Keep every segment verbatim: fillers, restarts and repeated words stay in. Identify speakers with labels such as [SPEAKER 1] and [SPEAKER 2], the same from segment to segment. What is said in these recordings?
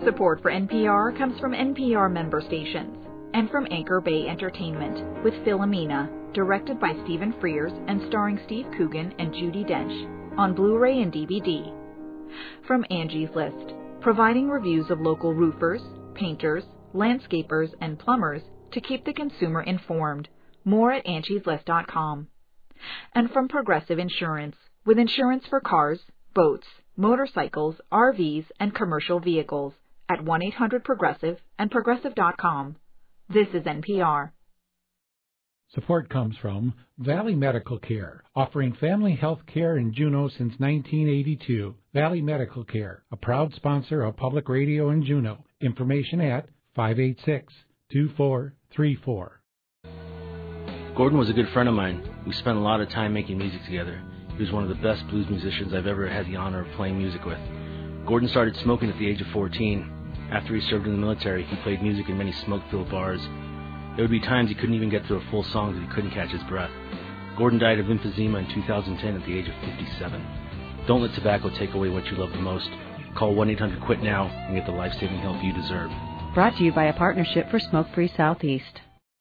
[SPEAKER 1] Support for N P R comes from N P R member stations and from Anchor Bay Entertainment with Philomena, directed by Stephen Frears and starring Steve Coogan and Judi Dench, on Blu-ray and D V D. From Angie's List, providing reviews of local roofers, painters, landscapers, and plumbers to keep the consumer informed. More at angies list dot com. And from Progressive Insurance, with insurance for cars, boats, motorcycles, R Vs, and commercial vehicles at one eight hundred progressive and progressive dot com. This is N P R.
[SPEAKER 2] Support comes from Valley Medical Care, offering family health care in Juneau since nineteen eighty-two. Valley Medical Care, a proud sponsor of public radio in Juneau. Information at five eight six, two four three four.
[SPEAKER 3] Gordon was a good friend of mine. We spent a lot of time making music together. He was one of the best blues musicians I've ever had the honor of playing music with. Gordon started smoking at the age of fourteen. After he served in the military, he played music in many smoke-filled bars. There would be times he couldn't even get through a full song because he couldn't catch his breath. Gordon died of emphysema in two thousand ten at the age of fifty-seven. Don't let tobacco take away what you love the most. Call one eight hundred quit now and get the life-saving help you deserve.
[SPEAKER 4] Brought to you by a Partnership for Smoke-Free Southeast.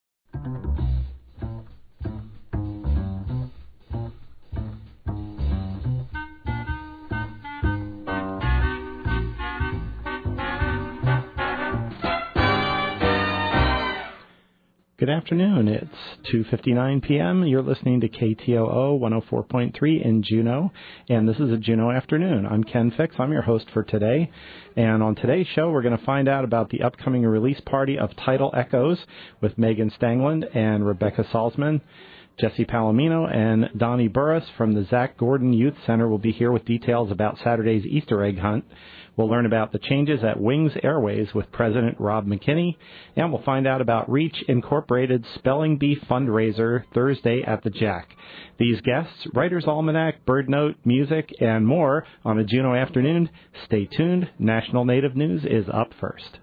[SPEAKER 5] Good afternoon. It's two fifty-nine p.m. You're listening to K T O O one oh four point three in Juneau, and this is a Juneau Afternoon. I'm Ken Fix. I'm your host for today, and on today's show, we're going to find out about the upcoming release party of Tidal Echoes with Megan Stangland and Rebecca Salzman. Jesse Palomino and Donnie Burris from the Zach Gordon Youth Center will be here with details about Saturday's Easter egg hunt. We'll learn about the changes at Wings Airways with President Rob McKinney, and we'll find out about Reach Incorporated's Spelling Bee fundraiser Thursday at the Jack. These guests, Writer's Almanac, Bird Note, music, and more on a Juneau afternoon. Stay tuned. National Native News is up first.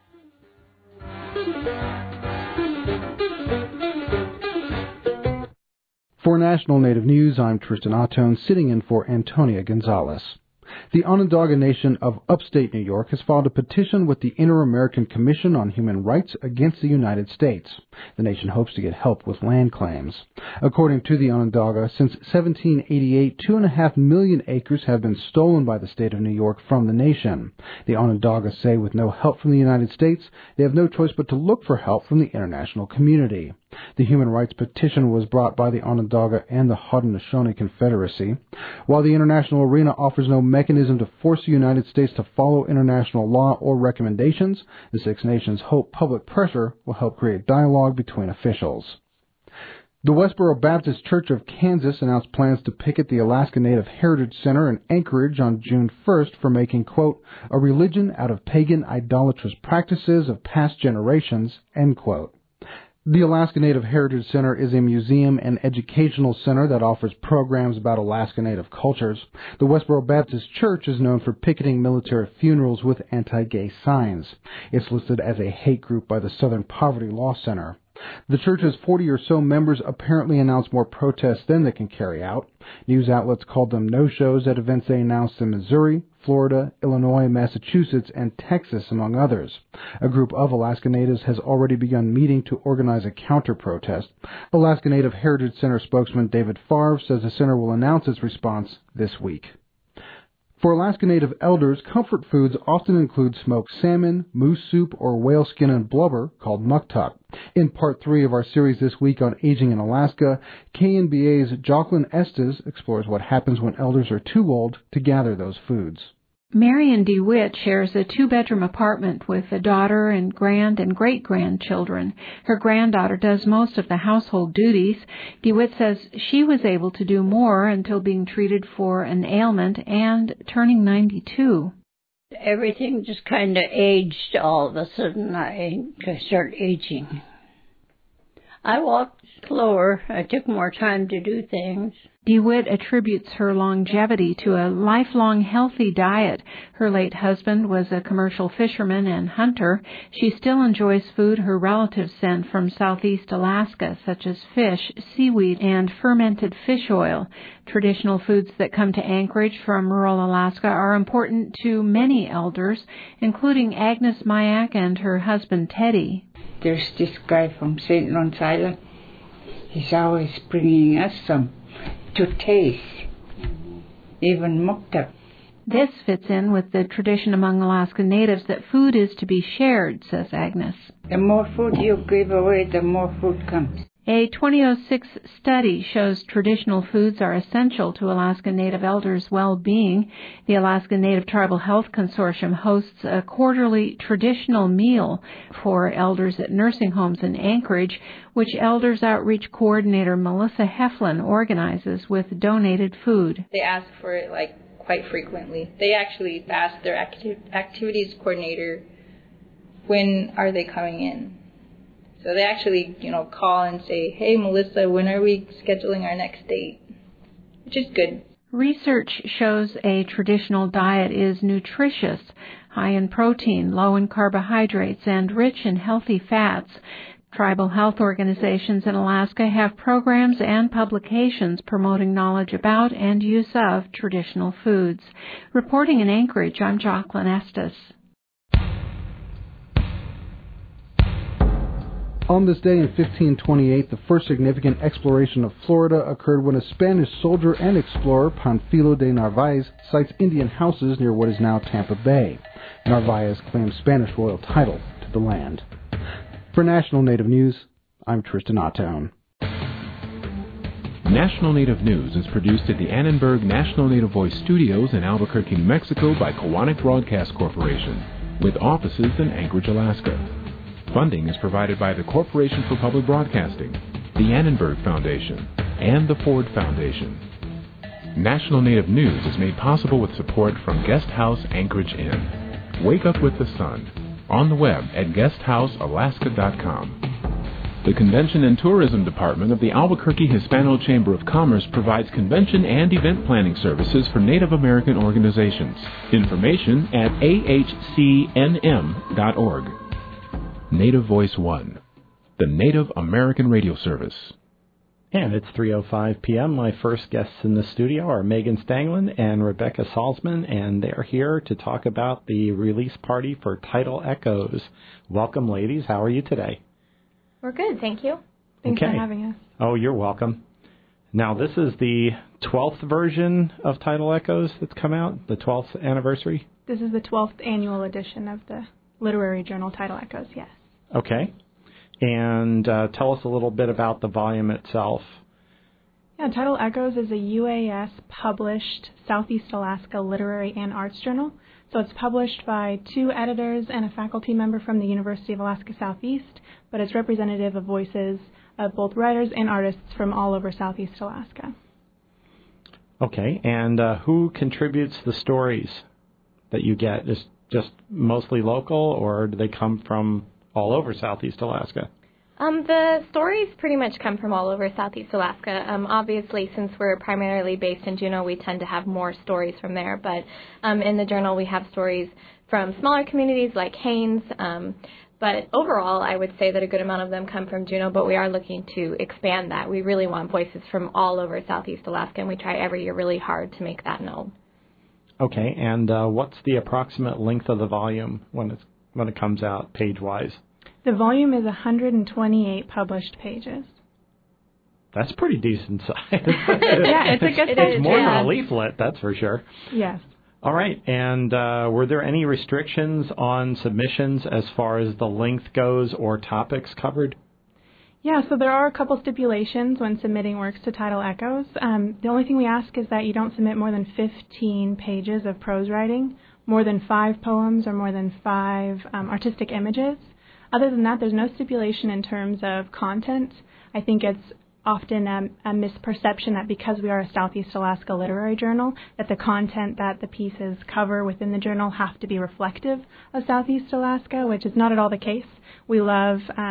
[SPEAKER 6] For National Native News, I'm Tristan Ottone, sitting in for Antonia Gonzalez. The Onondaga Nation of upstate New York has filed a petition with the Inter-American Commission on Human Rights against the United States. The nation hopes to get help with land claims. According to the Onondaga, since seventeen eighty-eight, two and a half million acres have been stolen by the state of New York from the nation. The Onondaga say with no help from the United States, they have no choice but to look for help from the international community. The human rights petition was brought by the Onondaga and the Haudenosaunee Confederacy. While the international arena offers no mechanism to force the United States to follow international law or recommendations, the Six Nations hope public pressure will help create dialogue between officials. The Westboro Baptist Church of Kansas announced plans to picket the Alaska Native Heritage Center in Anchorage on June first for making, quote, a religion out of pagan idolatrous practices of past generations, end quote. The Alaska Native Heritage Center is a museum and educational center that offers programs about Alaska Native cultures. The Westboro Baptist Church is known for picketing military funerals with anti-gay signs. It's listed as a hate group by the Southern Poverty Law Center. The church's forty or so members apparently announced more protests than they can carry out. News outlets called them no-shows at events they announced in Missouri, Florida, Illinois, Massachusetts, and Texas, among others. A group of Alaska Natives has already begun meeting to organize a counter-protest. Alaska Native Heritage Center spokesman David Favre says the center will announce its response this week. For Alaska Native elders, comfort foods often include smoked salmon, moose soup, or whale skin and blubber, called muktuk. In part three of our series this week on aging in Alaska, K N B A's Jocelyn Estes explores what happens when elders are too old to gather those foods.
[SPEAKER 7] Marion DeWitt shares a two-bedroom apartment with a daughter and grand and great-grandchildren. Her granddaughter does most of the household duties. DeWitt says she was able to do more until being treated for an ailment and turning ninety-two.
[SPEAKER 8] Everything just kind of aged all of a sudden. I started aging. I walked slower. I took more time to do things.
[SPEAKER 7] DeWitt attributes her longevity to a lifelong healthy diet. Her late husband was a commercial fisherman and hunter. She still enjoys food her relatives sent from southeast Alaska, such as fish, seaweed, and fermented fish oil. Traditional foods that come to Anchorage from rural Alaska are important to many elders, including Agnes Mayak and her husband Teddy.
[SPEAKER 9] There's this guy from Saint Lawrence Island. He's always bringing us some to taste, even mukta.
[SPEAKER 7] This fits in with the tradition among Alaska Natives that food is to be shared, says Agnes.
[SPEAKER 9] The more food you give away, the more food comes.
[SPEAKER 7] A twenty oh six study shows traditional foods are essential to Alaska Native elders' well-being. The Alaska Native Tribal Health Consortium hosts a quarterly traditional meal for elders at nursing homes in Anchorage, which Elders Outreach Coordinator Melissa Heflin organizes with donated food.
[SPEAKER 10] They ask for it like quite frequently. They actually ask their acti- activities coordinator, when are they coming in? So they actually, you know, call and say, hey, Melissa, when are we scheduling our next date? Which is good.
[SPEAKER 7] Research shows a traditional diet is nutritious, high in protein, low in carbohydrates, and rich in healthy fats. Tribal health organizations in Alaska have programs and publications promoting knowledge about and use of traditional foods. Reporting in Anchorage, I'm Jocelyn Estes.
[SPEAKER 6] On this day in fifteen twenty-eight, the first significant exploration of Florida occurred when a Spanish soldier and explorer, Panfilo de Narvaez, sites Indian houses near what is now Tampa Bay. Narvaez claimed Spanish royal title to the land. For National Native News, I'm Tristan Ottone.
[SPEAKER 11] National Native News is produced at the Annenberg National Native Voice Studios in Albuquerque, New Mexico by Kowanik Broadcast Corporation, with offices in Anchorage, Alaska. Funding is provided by the Corporation for Public Broadcasting, the Annenberg Foundation, and the Ford Foundation. National Native News is made possible with support from Guest House Anchorage Inn. Wake up with the sun. On the web at guest house alaska dot com. The Convention and Tourism Department of the Albuquerque Hispano Chamber of Commerce provides convention and event planning services for Native American organizations. Information at a h c n m dot org. Native Voice One, the Native American Radio Service.
[SPEAKER 5] And it's three oh five p.m. My first guests in the studio are Megan Stanglin and Rebecca Salzman, and they're here to talk about the release party for Tidal Echoes. Welcome, ladies. How are you today?
[SPEAKER 12] We're good, thank you. Thanks
[SPEAKER 5] okay.
[SPEAKER 12] for having us.
[SPEAKER 5] Oh, you're welcome. Now, this is the twelfth version of Tidal Echoes that's come out, the twelfth anniversary?
[SPEAKER 12] This is the twelfth annual edition of the literary journal Tidal Echoes, yes.
[SPEAKER 5] Okay. And uh, tell us a little bit about the volume itself.
[SPEAKER 12] Yeah, Tidal Echoes is a U A S-published Southeast Alaska literary and arts journal. So it's published by two editors and a faculty member from the University of Alaska Southeast, but it's representative of voices of both writers and artists from all over Southeast Alaska.
[SPEAKER 5] Okay, and uh, who contributes the stories that you get? Is just mostly local, or do they come from all over Southeast Alaska?
[SPEAKER 12] Um, the stories pretty much come from all over Southeast Alaska. Um, obviously, since we're primarily based in Juneau, we tend to have more stories from there. But um, in the journal, we have stories from smaller communities like Haines. Um, but overall, I would say that a good amount of them come from Juneau, but we are looking to expand that. We really want voices from all over Southeast Alaska, and we try every year really hard to make that known.
[SPEAKER 5] Okay, and uh, what's the approximate length of the volume when it's when it comes out page-wise?
[SPEAKER 12] The volume is one hundred twenty-eight published pages.
[SPEAKER 5] That's pretty decent size.
[SPEAKER 12] Yeah, it's a good size.
[SPEAKER 5] It's more
[SPEAKER 12] yeah.
[SPEAKER 5] than a leaflet, that's for sure.
[SPEAKER 12] Yes.
[SPEAKER 5] All right, and uh, were there any restrictions on submissions as far as the length goes or topics covered?
[SPEAKER 12] Yeah, so there are a couple stipulations when submitting works to Tidal Echoes. Um, the only thing we ask is that you don't submit more than fifteen pages of prose writing, more than five poems, or more than five um, artistic images. Other than that, there's no stipulation in terms of content. I think it's often a, a misperception that because we are a Southeast Alaska literary journal, that the content that the pieces cover within the journal have to be reflective of Southeast Alaska, which is not at all the case. We love um,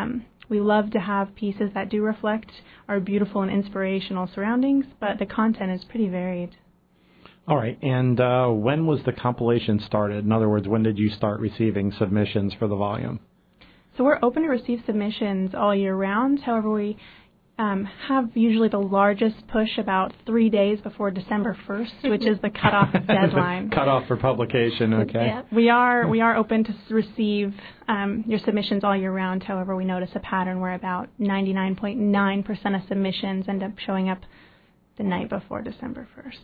[SPEAKER 12] We love to have pieces that do reflect our beautiful and inspirational surroundings, but the content is pretty varied.
[SPEAKER 5] All right, and uh, when was the compilation started? In other words, when did you start receiving submissions for the volume?
[SPEAKER 12] So we're open to receive submissions all year round. However, we um, have usually the largest push about three days before December first, which is the cutoff deadline.
[SPEAKER 5] Cutoff for publication, okay.
[SPEAKER 12] Yeah. We are we are open to receive um, your submissions all year round. However, we notice a pattern where about ninety-nine point nine percent of submissions end up showing up the night before December first.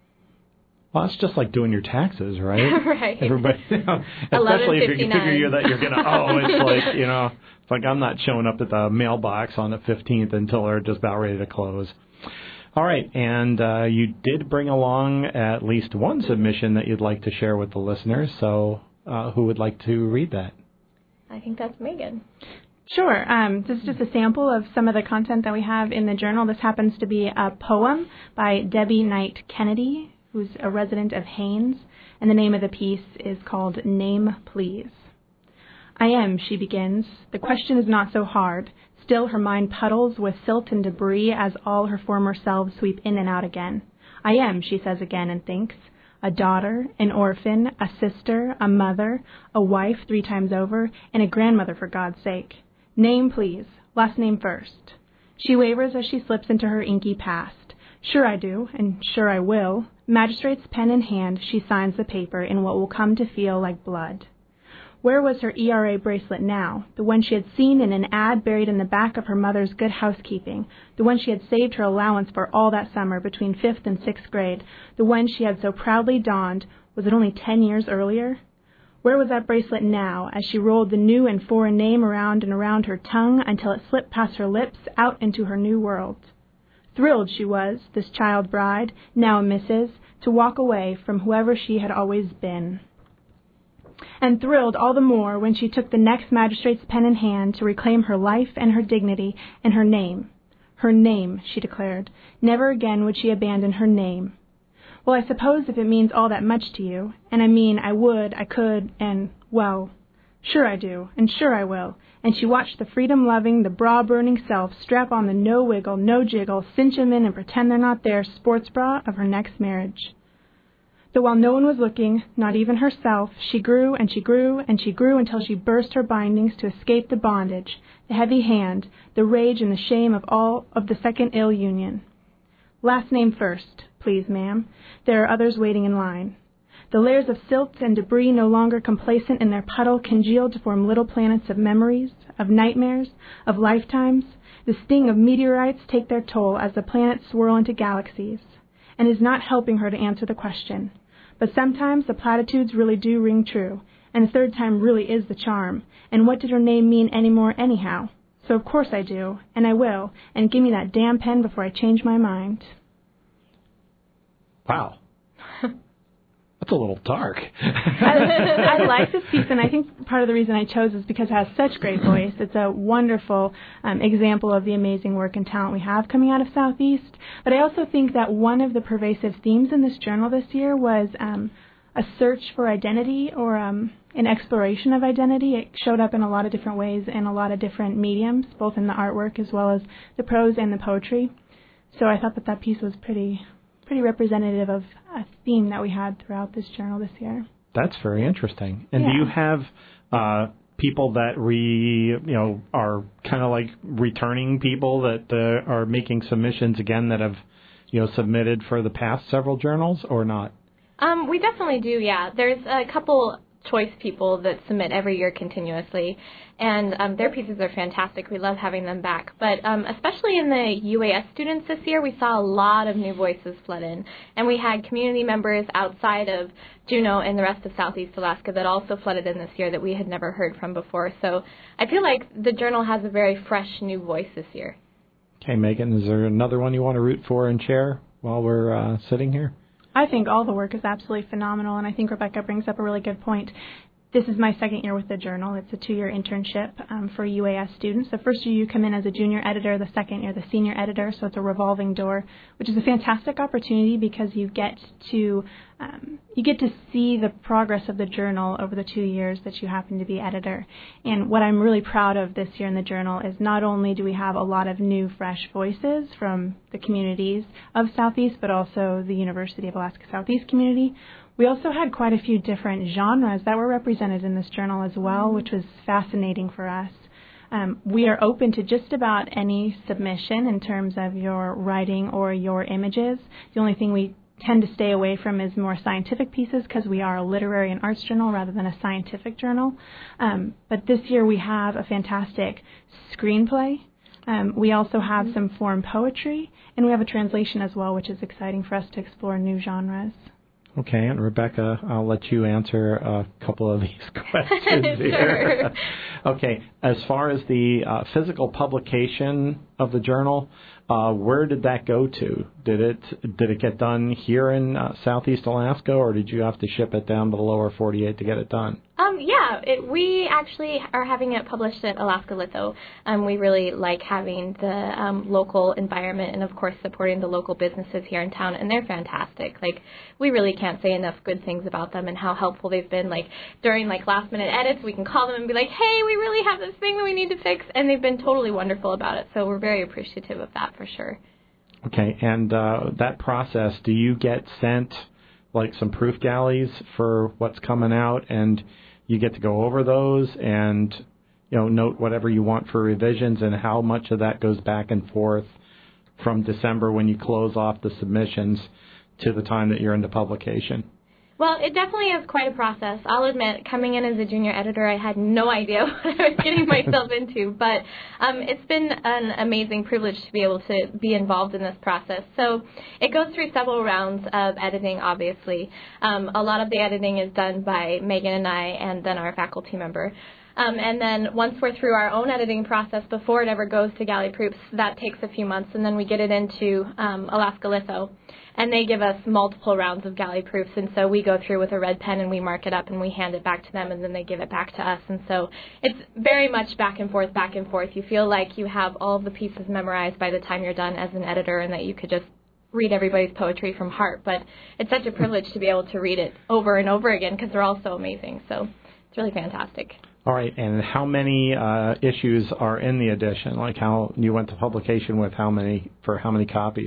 [SPEAKER 5] Well, it's just like doing your taxes, right?
[SPEAKER 13] Right.
[SPEAKER 5] Everybody, you know, especially if you figure that you're going to, oh, it's like, you know, it's like I'm not showing up at the mailbox on the fifteenth until they're just about ready to close. All right, and uh, you did bring along at least one submission that you'd like to share with the listeners, so uh, who would like to read that?
[SPEAKER 13] I think that's Megan.
[SPEAKER 12] Sure. Um, this is just a sample of some of the content that we have in the journal. This happens to be a poem by Debbie Knight Kennedy, who's a resident of Haines, and the name of the piece is called Name Please. I am, she begins. The question is not so hard. Still her mind puddles with silt and debris as all her former selves sweep in and out again. I am, she says again and thinks, a daughter, an orphan, a sister, a mother, a wife three times over, and a grandmother for God's sake. Name please. Last name first. She wavers as she slips into her inky past. Sure I do, and sure I will. Magistrate's pen in hand, she signs the paper in what will come to feel like blood. Where was her E R A bracelet now, the one she had seen in an ad buried in the back of her mother's Good Housekeeping, the one she had saved her allowance for all that summer between fifth and sixth grade, the one she had so proudly donned, was it only ten years earlier? Where was that bracelet now, as she rolled the new and foreign name around and around her tongue until it slipped past her lips out into her new world? Thrilled she was, this child bride, now a missus, to walk away from whoever she had always been. And thrilled all the more when she took the next magistrate's pen in hand to reclaim her life and her dignity and her name. Her name, she declared. Never again would she abandon her name. Well, I suppose if it means all that much to you, and I mean I would, I could, and, well, sure I do, and sure I will. And she watched the freedom-loving, the bra-burning self strap on the no-wiggle, no-jiggle, cinch 'em in and pretend they're not there sports bra of her next marriage. Though while no one was looking, not even herself, she grew and she grew and she grew until she burst her bindings to escape the bondage, the heavy hand, the rage and the shame of all of the second ill union. Last name first, please, ma'am. There are others waiting in line. The layers of silt and debris, no longer complacent in their puddle, congealed to form little planets of memories, of nightmares, of lifetimes. The sting of meteorites take their toll as the planets swirl into galaxies, and is not helping her to answer the question. But sometimes the platitudes really do ring true, and the third time really is the charm. And what did her name mean anymore anyhow? So of course I do, and I will, and give me that damn pen before I change my mind.
[SPEAKER 5] Wow. That's a little dark.
[SPEAKER 12] I, I like this piece, and I think part of the reason I chose is because it has such great voice. It's a wonderful um, example of the amazing work and talent we have coming out of Southeast. But I also think that one of the pervasive themes in this journal this year was um, a search for identity, or um, an exploration of identity. It showed up in a lot of different ways in a lot of different mediums, both in the artwork as well as the prose and the poetry. So I thought that that piece was pretty... pretty representative of a theme that we had throughout this journal this year.
[SPEAKER 5] That's very interesting. And
[SPEAKER 12] yeah.
[SPEAKER 5] do you have uh, people that re, you know, are kind of like returning people that uh, are making submissions again that have, you know, submitted for the past several journals, or not?
[SPEAKER 13] Um, we definitely do, yeah. There's a couple choice people that submit every year continuously, and um, their pieces are fantastic. We love having them back. But um, especially in the U A S students this year, we saw a lot of new voices flood in, and we had community members outside of Juneau and the rest of Southeast Alaska that also flooded in this year that we had never heard from before. So I feel like the journal has a very fresh new voice this year.
[SPEAKER 5] Okay, Megan, is there another one you want to root for and share while we're uh, sitting here?
[SPEAKER 12] I think all the work is absolutely phenomenal, and I think Rebecca brings up a really good point. This is my second year with the Journal. It's a two-year internship um, for U A S students. The first year you come in as a junior editor, the second year the senior editor, so it's a revolving door, which is a fantastic opportunity because you get to um, you get to see the progress of the Journal over the two years that you happen to be editor. And what I'm really proud of this year in the Journal is not only do we have a lot of new, fresh voices from the communities of Southeast, but also the University of Alaska Southeast community. We also had quite a few different genres that were represented in this journal as well, which was fascinating for us. Um, we are open to just about any submission in terms of your writing or your images. The only thing we tend to stay away from is more scientific pieces because we are a literary and arts journal rather than a scientific journal. Um, but this year we have a fantastic screenplay. Um, we also have some foreign poetry, and we have a translation as well, which is exciting for us to explore new genres.
[SPEAKER 5] Okay, and Rebecca, I'll let you answer a couple of these questions here. Okay, as far as the uh, physical publication of the journal, uh, where did that go to? Did it did it get done here in uh, Southeast Alaska, or did you have to ship it down to the lower forty-eight to get it done?
[SPEAKER 13] Um, yeah, it, we actually are having it published at Alaska Litho. Um, we really like having the um, local environment and, of course, supporting the local businesses here in town, and they're fantastic. Like, we really can't say enough good things about them and how helpful they've been. Like, during, like, last-minute edits, we can call them and be like, hey, we really have this thing that we need to fix, and they've been totally wonderful about it, so we're very appreciative of that for sure.
[SPEAKER 5] Okay, and uh, that process, do you get sent, like, some proof galleys for what's coming out, and you get to go over those and, you know, note whatever you want for revisions, and how much of that goes back and forth from December when you close off the submissions to the time that you're into publication?
[SPEAKER 13] Well, it definitely is quite a process. I'll admit, coming in as a junior editor, I had no idea what I was getting myself into, but um, it's been an amazing privilege to be able to be involved in this process. So it goes through several rounds of editing, obviously. Um, a lot of the editing is done by Megan and I, and then our faculty member. Um, and then once we're through our own editing process, before it ever goes to galley proofs, that takes a few months, and then we get it into um, Alaska Litho. And they give us multiple rounds of galley proofs, and so we go through with a red pen and we mark it up and we hand it back to them, and then they give it back to us. And so it's very much back and forth, back and forth. You feel like you have all of the pieces memorized by the time you're done as an editor, and that you could just read everybody's poetry from heart. But it's such a privilege to be able to read it over and over again because they're all so amazing. So it's really fantastic.
[SPEAKER 5] All right, and how many uh, issues are in the edition? Like, how you went to publication with how many, for how many copies?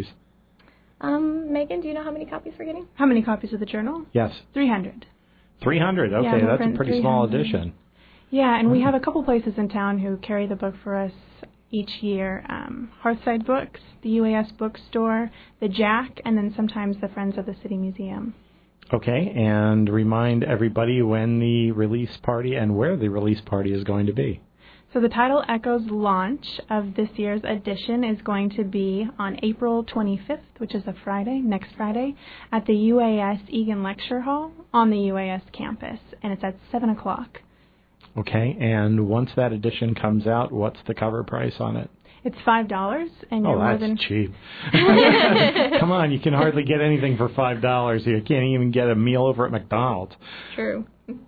[SPEAKER 13] Um, Megan, do you know how many copies we're getting?
[SPEAKER 12] How many copies of the journal?
[SPEAKER 5] Yes.
[SPEAKER 12] three hundred.
[SPEAKER 5] three hundred, okay,
[SPEAKER 12] yeah,
[SPEAKER 5] that's a pretty small edition.
[SPEAKER 12] Yeah, and we have a couple places in town who carry the book for us each year. Um, Hearthside Books, the U A S Bookstore, the Jack, and then sometimes the Friends of the City Museum.
[SPEAKER 5] Okay, and remind everybody when the release party and where the release party is going to be.
[SPEAKER 12] So the Tidal Echoes launch of this year's edition is going to be on April twenty-fifth, which is a Friday, next Friday, at the U A S Egan Lecture Hall on the U A S campus, and it's at seven o'clock.
[SPEAKER 5] Okay, and once that edition comes out, what's the cover price on it?
[SPEAKER 12] It's five dollars, and
[SPEAKER 5] oh,
[SPEAKER 12] you're more
[SPEAKER 5] that's
[SPEAKER 12] than
[SPEAKER 5] cheap. Come on, you can hardly get anything for five dollars. You can't even get a meal over at McDonald's.
[SPEAKER 13] True.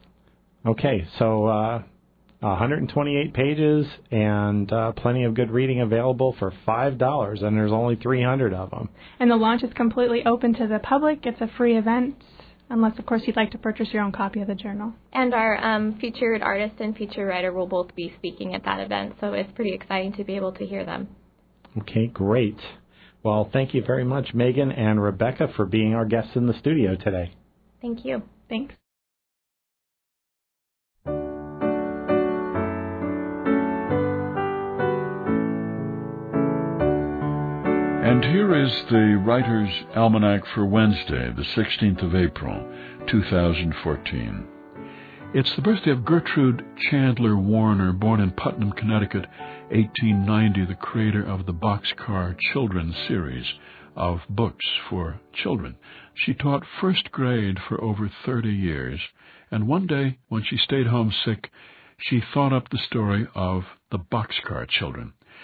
[SPEAKER 5] Okay, so uh, one hundred twenty-eight pages and uh, plenty of good reading available for five dollars, and there's only three hundred of them.
[SPEAKER 12] And the launch is completely open to the public. It's a free event, unless, of course, you'd like to purchase your own copy of the journal.
[SPEAKER 13] And our um, featured artist and featured writer will both be speaking at that event, so it's pretty exciting to be able to hear them.
[SPEAKER 5] Okay, great. Well, thank you very much, Megan and Rebecca, for being our guests in the studio today.
[SPEAKER 13] Thank you.
[SPEAKER 12] Thanks.
[SPEAKER 14] And here is the Writer's Almanac for Wednesday, the sixteenth of April, two thousand fourteen. It's the birthday of Gertrude Chandler Warner, born in Putnam, Connecticut, eighteen ninety, the creator of the Boxcar Children series of books for children. She taught first grade for over thirty years, and one day, when she stayed home sick, she thought up the story of the Boxcar Children.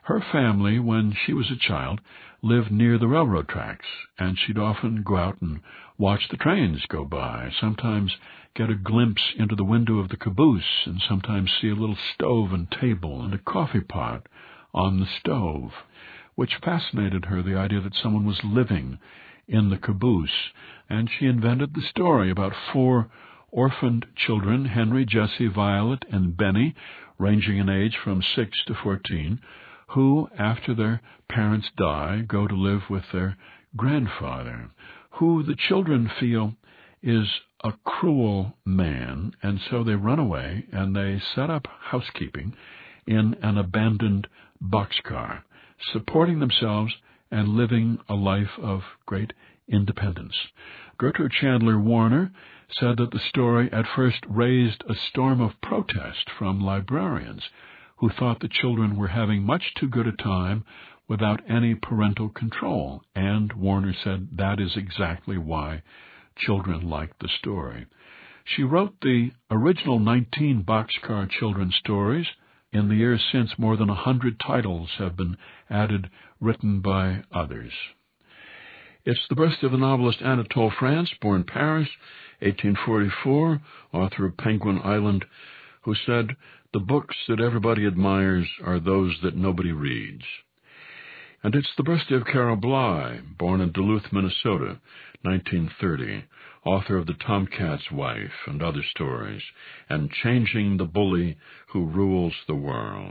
[SPEAKER 14] Her family, when she was a child, lived near the railroad tracks, and she'd often go out and watch the trains go by, sometimes get a glimpse into the window of the caboose, and sometimes see a little stove and table and a coffee pot on the stove, which fascinated her, the idea that someone was living in the caboose. And she invented the story about four orphaned children, Henry, Jesse, Violet, and Benny, ranging in age from six to fourteen, who, after their parents die, go to live with their grandfather, who the children feel is a cruel man, and so they run away and they set up housekeeping in an abandoned boxcar, supporting themselves and living a life of great independence. Gertrude Chandler Warner said that the story at first raised a storm of protest from librarians who thought the children were having much too good a time without any parental control, and Warner said that is exactly why children liked the story. She wrote the original nineteen Boxcar Children stories. In the years since, more than a hundred titles have been added, written by others. It's the birthday of the novelist Anatole France, born Paris, eighteen forty-four, author of Penguin Island, who said, "The books that everybody admires are those that nobody reads." And it's the birthday of Carol Bly, born in Duluth, Minnesota, nineteen thirty, author of The Tomcat's Wife and other stories, and Changing the Bully Who Rules the World.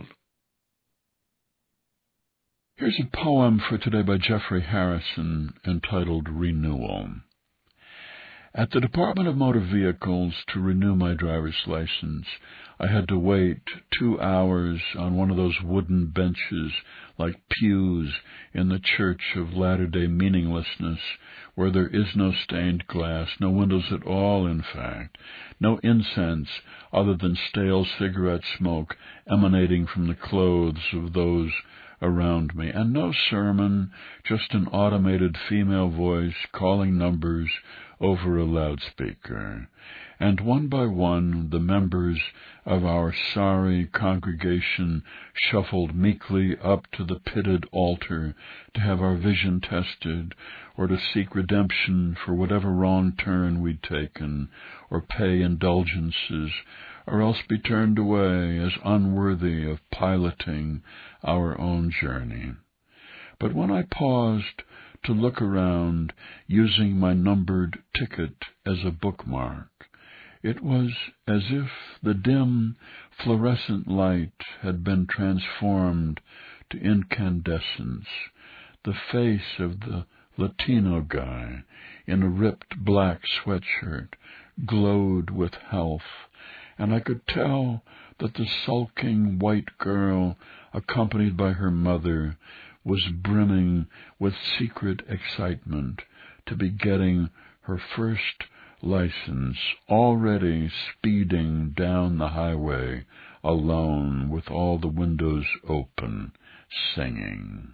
[SPEAKER 14] Here's a poem for today by Jeffrey Harrison entitled Renewal. At the Department of Motor Vehicles to renew my driver's license, I had to wait two hours on one of those wooden benches like pews in the Church of Latter-day Meaninglessness, where there is no stained glass, no windows at all, in fact, no incense other than stale cigarette smoke emanating from the clothes of those around me, and no sermon, just an automated female voice calling numbers over a loudspeaker. And one by one the members of our sorry congregation shuffled meekly up to the pitted altar to have our vision tested, or to seek redemption for whatever wrong turn we'd taken, or pay indulgences, or else be turned away as unworthy of piloting our own journey. But when I paused to look around, using my numbered ticket as a bookmark, it was as if the dim fluorescent light had been transformed to incandescence. The face of the Latino guy in a ripped black sweatshirt glowed with health, and I could tell that the sulking white girl, accompanied by her mother, was brimming with secret excitement to be getting her first license, already speeding down the highway alone with all the windows open, singing.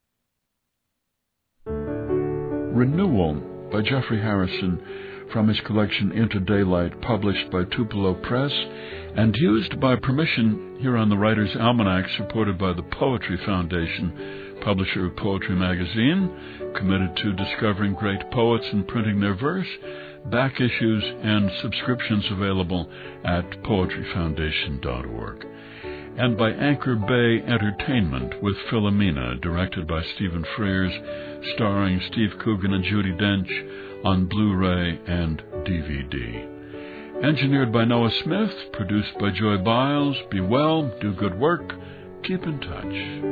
[SPEAKER 14] Renewal by Jeffrey Harrison, from his collection Into Daylight, published by Tupelo Press and used by permission here on the Writer's Almanac, supported by the Poetry Foundation, publisher of Poetry Magazine, committed to discovering great poets and printing their verse. Back issues and subscriptions available at poetry foundation dot org. And by Anchor Bay Entertainment with Philomena, directed by Stephen Frears, starring Steve Coogan and Judi Dench, on Blu-ray and D V D. Engineered by Noah Smith, produced by Joy Biles. Be well, do good work, keep in touch.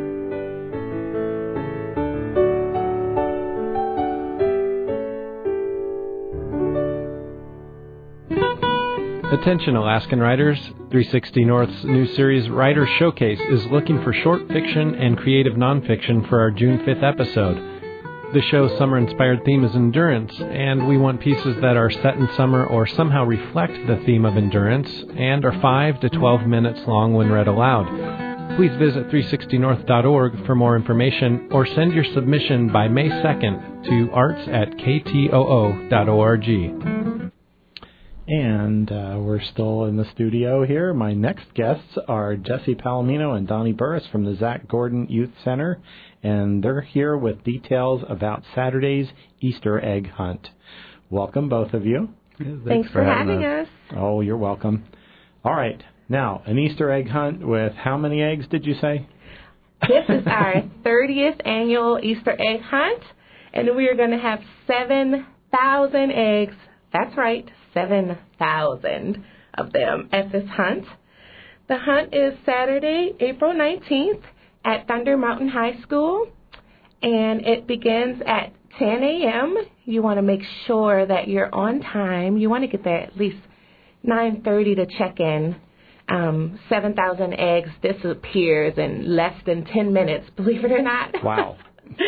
[SPEAKER 15] Attention Alaskan writers, three sixty North's new series Writer Showcase is looking for short fiction and creative nonfiction for our June fifth episode. The show's summer-inspired theme is endurance, and we want pieces that are set in summer or somehow reflect the theme of endurance and are five to twelve minutes long when read aloud. Please visit three sixty north dot org for more information or send your submission by May second to arts at k t o o dot org.
[SPEAKER 5] And uh, we're still in the studio here. My next guests are Jesse Palomino and Donnie Burris from the Zach Gordon Youth Center, and they're here with details about Saturday's Easter egg hunt. Welcome, both of you.
[SPEAKER 16] Yeah, thanks, thanks for, for having us. us.
[SPEAKER 5] Oh, you're welcome. All right. Now, an Easter egg hunt with how many eggs did you say?
[SPEAKER 16] This is our thirtieth annual Easter egg hunt, and we are going to have seven thousand eggs. That's right, seven thousand of them at this hunt. The hunt is Saturday, April nineteenth at Thunder Mountain High School, and it begins at ten a.m. You want to make sure that you're on time. You want to get there at least nine thirty to check in. Um, seven thousand eggs disappears in less than ten minutes, believe it or not.
[SPEAKER 5] Wow.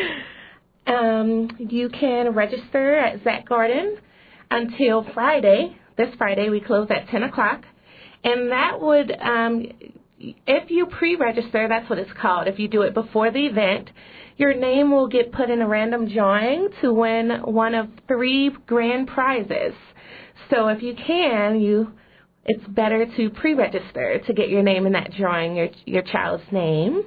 [SPEAKER 16] um, you can register at Zach Gordon until Friday. This Friday we close at ten o'clock. And that would, um, if you pre-register, that's what it's called. If you do it before the event, your name will get put in a random drawing to win one of three grand prizes. So if you can, you... it's better to pre-register to get your name in that drawing, your your child's name.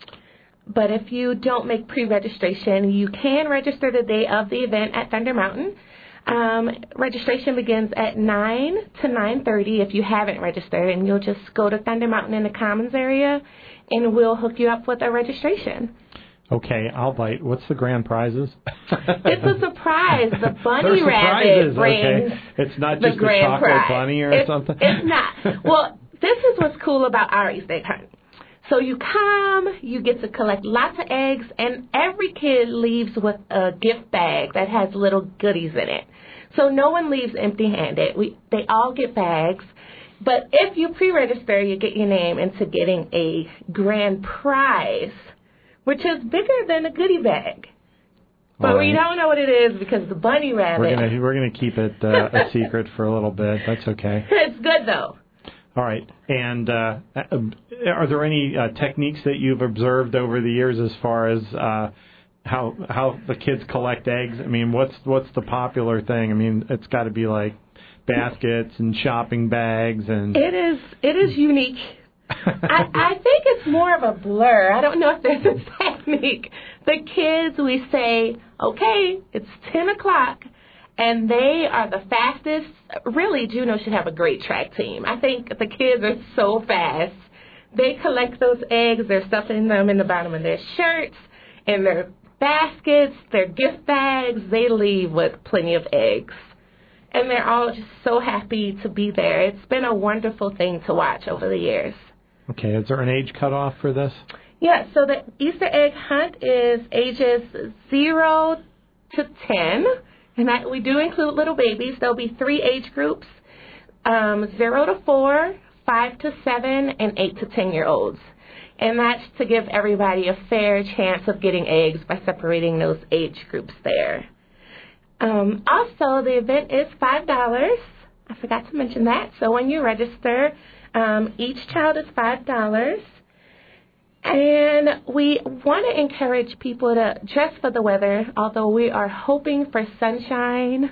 [SPEAKER 16] But if you don't make pre-registration, you can register the day of the event at Thunder Mountain. Um, registration begins at nine to nine thirty if you haven't registered, and you'll just go to Thunder Mountain in the Commons area, and we'll hook you up with a registration.
[SPEAKER 5] Okay, I'll bite. What's the grand prizes?
[SPEAKER 16] It's a surprise. The bunny rabbit brings
[SPEAKER 5] okay. It's not just
[SPEAKER 16] the
[SPEAKER 5] a chocolate
[SPEAKER 16] prize.
[SPEAKER 5] bunny or
[SPEAKER 16] it's,
[SPEAKER 5] something?
[SPEAKER 16] It's not. Well, this is what's cool about our Easter egg hunt. So you come, you get to collect lots of eggs, and every kid leaves with a gift bag that has little goodies in it. So no one leaves empty-handed. We, they all get bags. But if you pre-register, you get your name into getting a grand prize, which is bigger than a goodie bag. But right. we don't know what it is because the bunny rabbit...
[SPEAKER 5] We're going we're gonna keep it uh, a secret for a little bit. That's okay.
[SPEAKER 16] It's good, though.
[SPEAKER 5] All right. And uh, are there any uh, techniques that you've observed over the years as far as uh, how how the kids collect eggs? I mean, what's what's the popular thing? I mean, it's got to be like baskets and shopping bags and...
[SPEAKER 16] It is, it is unique. I, I think it's more of a blur. I don't know if there's a technique. The kids, we say, okay, it's ten o'clock, and they are the fastest. Really, Juneau should have a great track team. I think the kids are so fast. They collect those eggs. They're stuffing them in the bottom of their shirts, in their baskets, their gift bags. They leave with plenty of eggs. And they're all just so happy to be there. It's been a wonderful thing to watch over the years.
[SPEAKER 5] Okay, is there an age cutoff for this?
[SPEAKER 16] Yeah, so the Easter egg hunt is ages zero to ten, and that we do include little babies. There'll be three age groups, um, zero to four, five to seven, and eight to ten-year-olds. And that's to give everybody a fair chance of getting eggs by separating those age groups there. Um, also, the event is five dollars. I forgot to mention that. So when you register, um, each child is five dollars. And we want to encourage people to dress for the weather, although we are hoping for sunshine.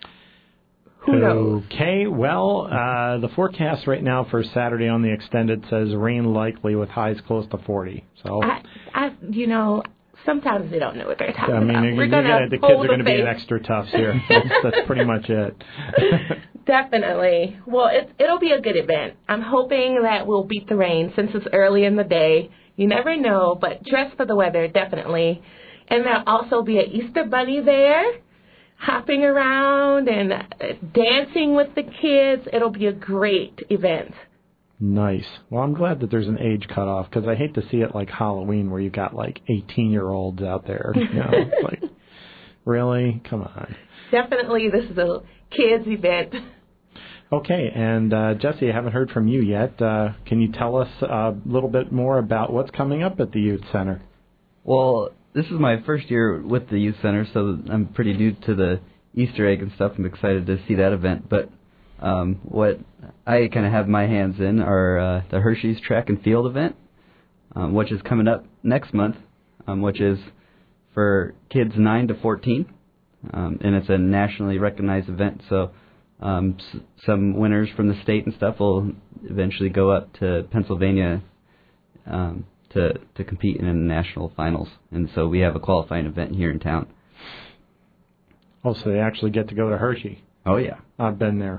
[SPEAKER 16] Who knows?
[SPEAKER 5] Okay, well, uh, the forecast right now for Saturday on the extended says rain likely with highs close to forty. So,
[SPEAKER 16] I, I you know, sometimes they don't know what they're talking
[SPEAKER 5] I mean,
[SPEAKER 16] about.
[SPEAKER 5] You're,
[SPEAKER 16] We're
[SPEAKER 5] you're
[SPEAKER 16] gonna
[SPEAKER 5] gonna, the kids are going to be an extra tough here. That's, that's pretty much it.
[SPEAKER 16] Definitely. Well, it's, it'll be a good event. I'm hoping that we'll beat the rain since it's early in the day. You never know, but dress for the weather, definitely. And there'll also be an Easter bunny there, hopping around and dancing with the kids. It'll be a great event.
[SPEAKER 5] Nice. Well, I'm glad that there's an age cutoff because I hate to see it like Halloween where you got like eighteen-year-olds out there. You know, it's like, really? Come on.
[SPEAKER 16] Definitely, this is a kids' event.
[SPEAKER 5] Okay, and uh, Jesse, I haven't heard from you yet. Uh, can you tell us a little bit more about what's coming up at the Youth Center?
[SPEAKER 17] Well, this is my first year with the Youth Center, so I'm pretty new to the Easter egg and stuff. I'm excited to see that event. But um, what I kind of have my hands in are uh, the Hershey's Track and Field event, um, which is coming up next month, um, which is for kids nine to fourteen, um, and it's a nationally recognized event. So um, s- some winners from the state and stuff will eventually go up to Pennsylvania um, to to compete in the national finals. And so we have a qualifying event here in town.
[SPEAKER 5] Oh, so they actually get to go to Hershey.
[SPEAKER 17] Oh, yeah.
[SPEAKER 5] I've been there.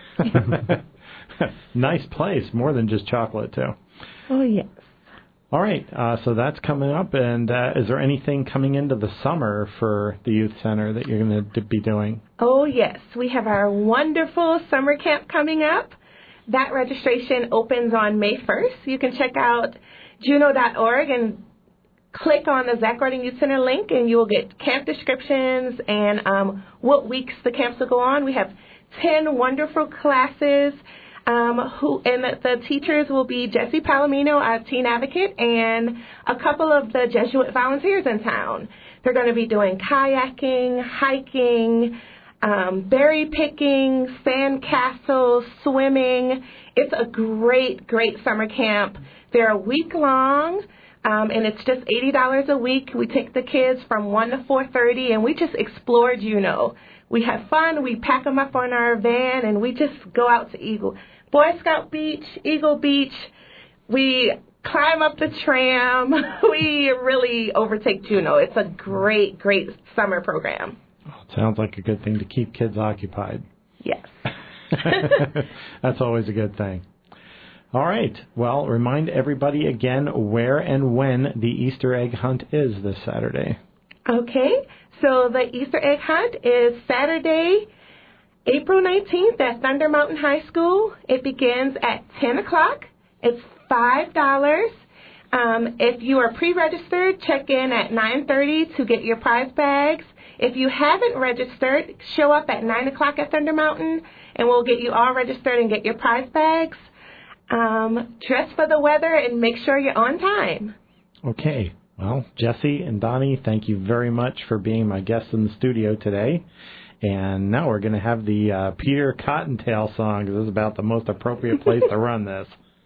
[SPEAKER 5] Nice place, more than just chocolate, too.
[SPEAKER 16] Oh, yes.
[SPEAKER 5] All right, uh, so that's coming up. And uh, is there anything coming into the summer for the Youth Center that you're going to be doing?
[SPEAKER 16] Oh, yes. We have our wonderful summer camp coming up. That registration opens on May first. You can check out juno dot org and click on the Zach Gordon Youth Center link, and you will get camp descriptions and um, what weeks the camps will go on. We have ten wonderful classes. Um, who and the, the teachers will be Jesse Palomino, our teen advocate, and a couple of the Jesuit volunteers in town. They're going to be doing kayaking, hiking, um, berry picking, sand castles, swimming. It's a great, great summer camp. They're a week long, um, and it's just eighty dollars a week. We take the kids from one to four thirty, and we just explore Juneau. We have fun. We pack them up on our van, and we just go out to Eagle Boy Scout Beach, Eagle Beach. We climb up the tram. We really overtake Juneau. It's a great, great summer program.
[SPEAKER 5] Oh, it sounds like a good thing to keep kids occupied.
[SPEAKER 16] Yes.
[SPEAKER 5] That's always a good thing. All right. Well, remind everybody again where and when the Easter egg hunt is this Saturday.
[SPEAKER 16] Okay. So the Easter egg hunt is Saturday, April nineteenth at Thunder Mountain High School. It begins at ten o'clock. It's five dollars. Um, if you are pre-registered, check in at nine thirty to get your prize bags. If you haven't registered, show up at nine o'clock at Thunder Mountain, and we'll get you all registered and get your prize bags. Um, dress for the weather and make sure you're on time.
[SPEAKER 5] Okay. Well, Jesse and Donnie, thank you very much for being my guests in the studio today. And now we're going to have the uh, Peter Cottontail song, because this is about the most appropriate place to run this.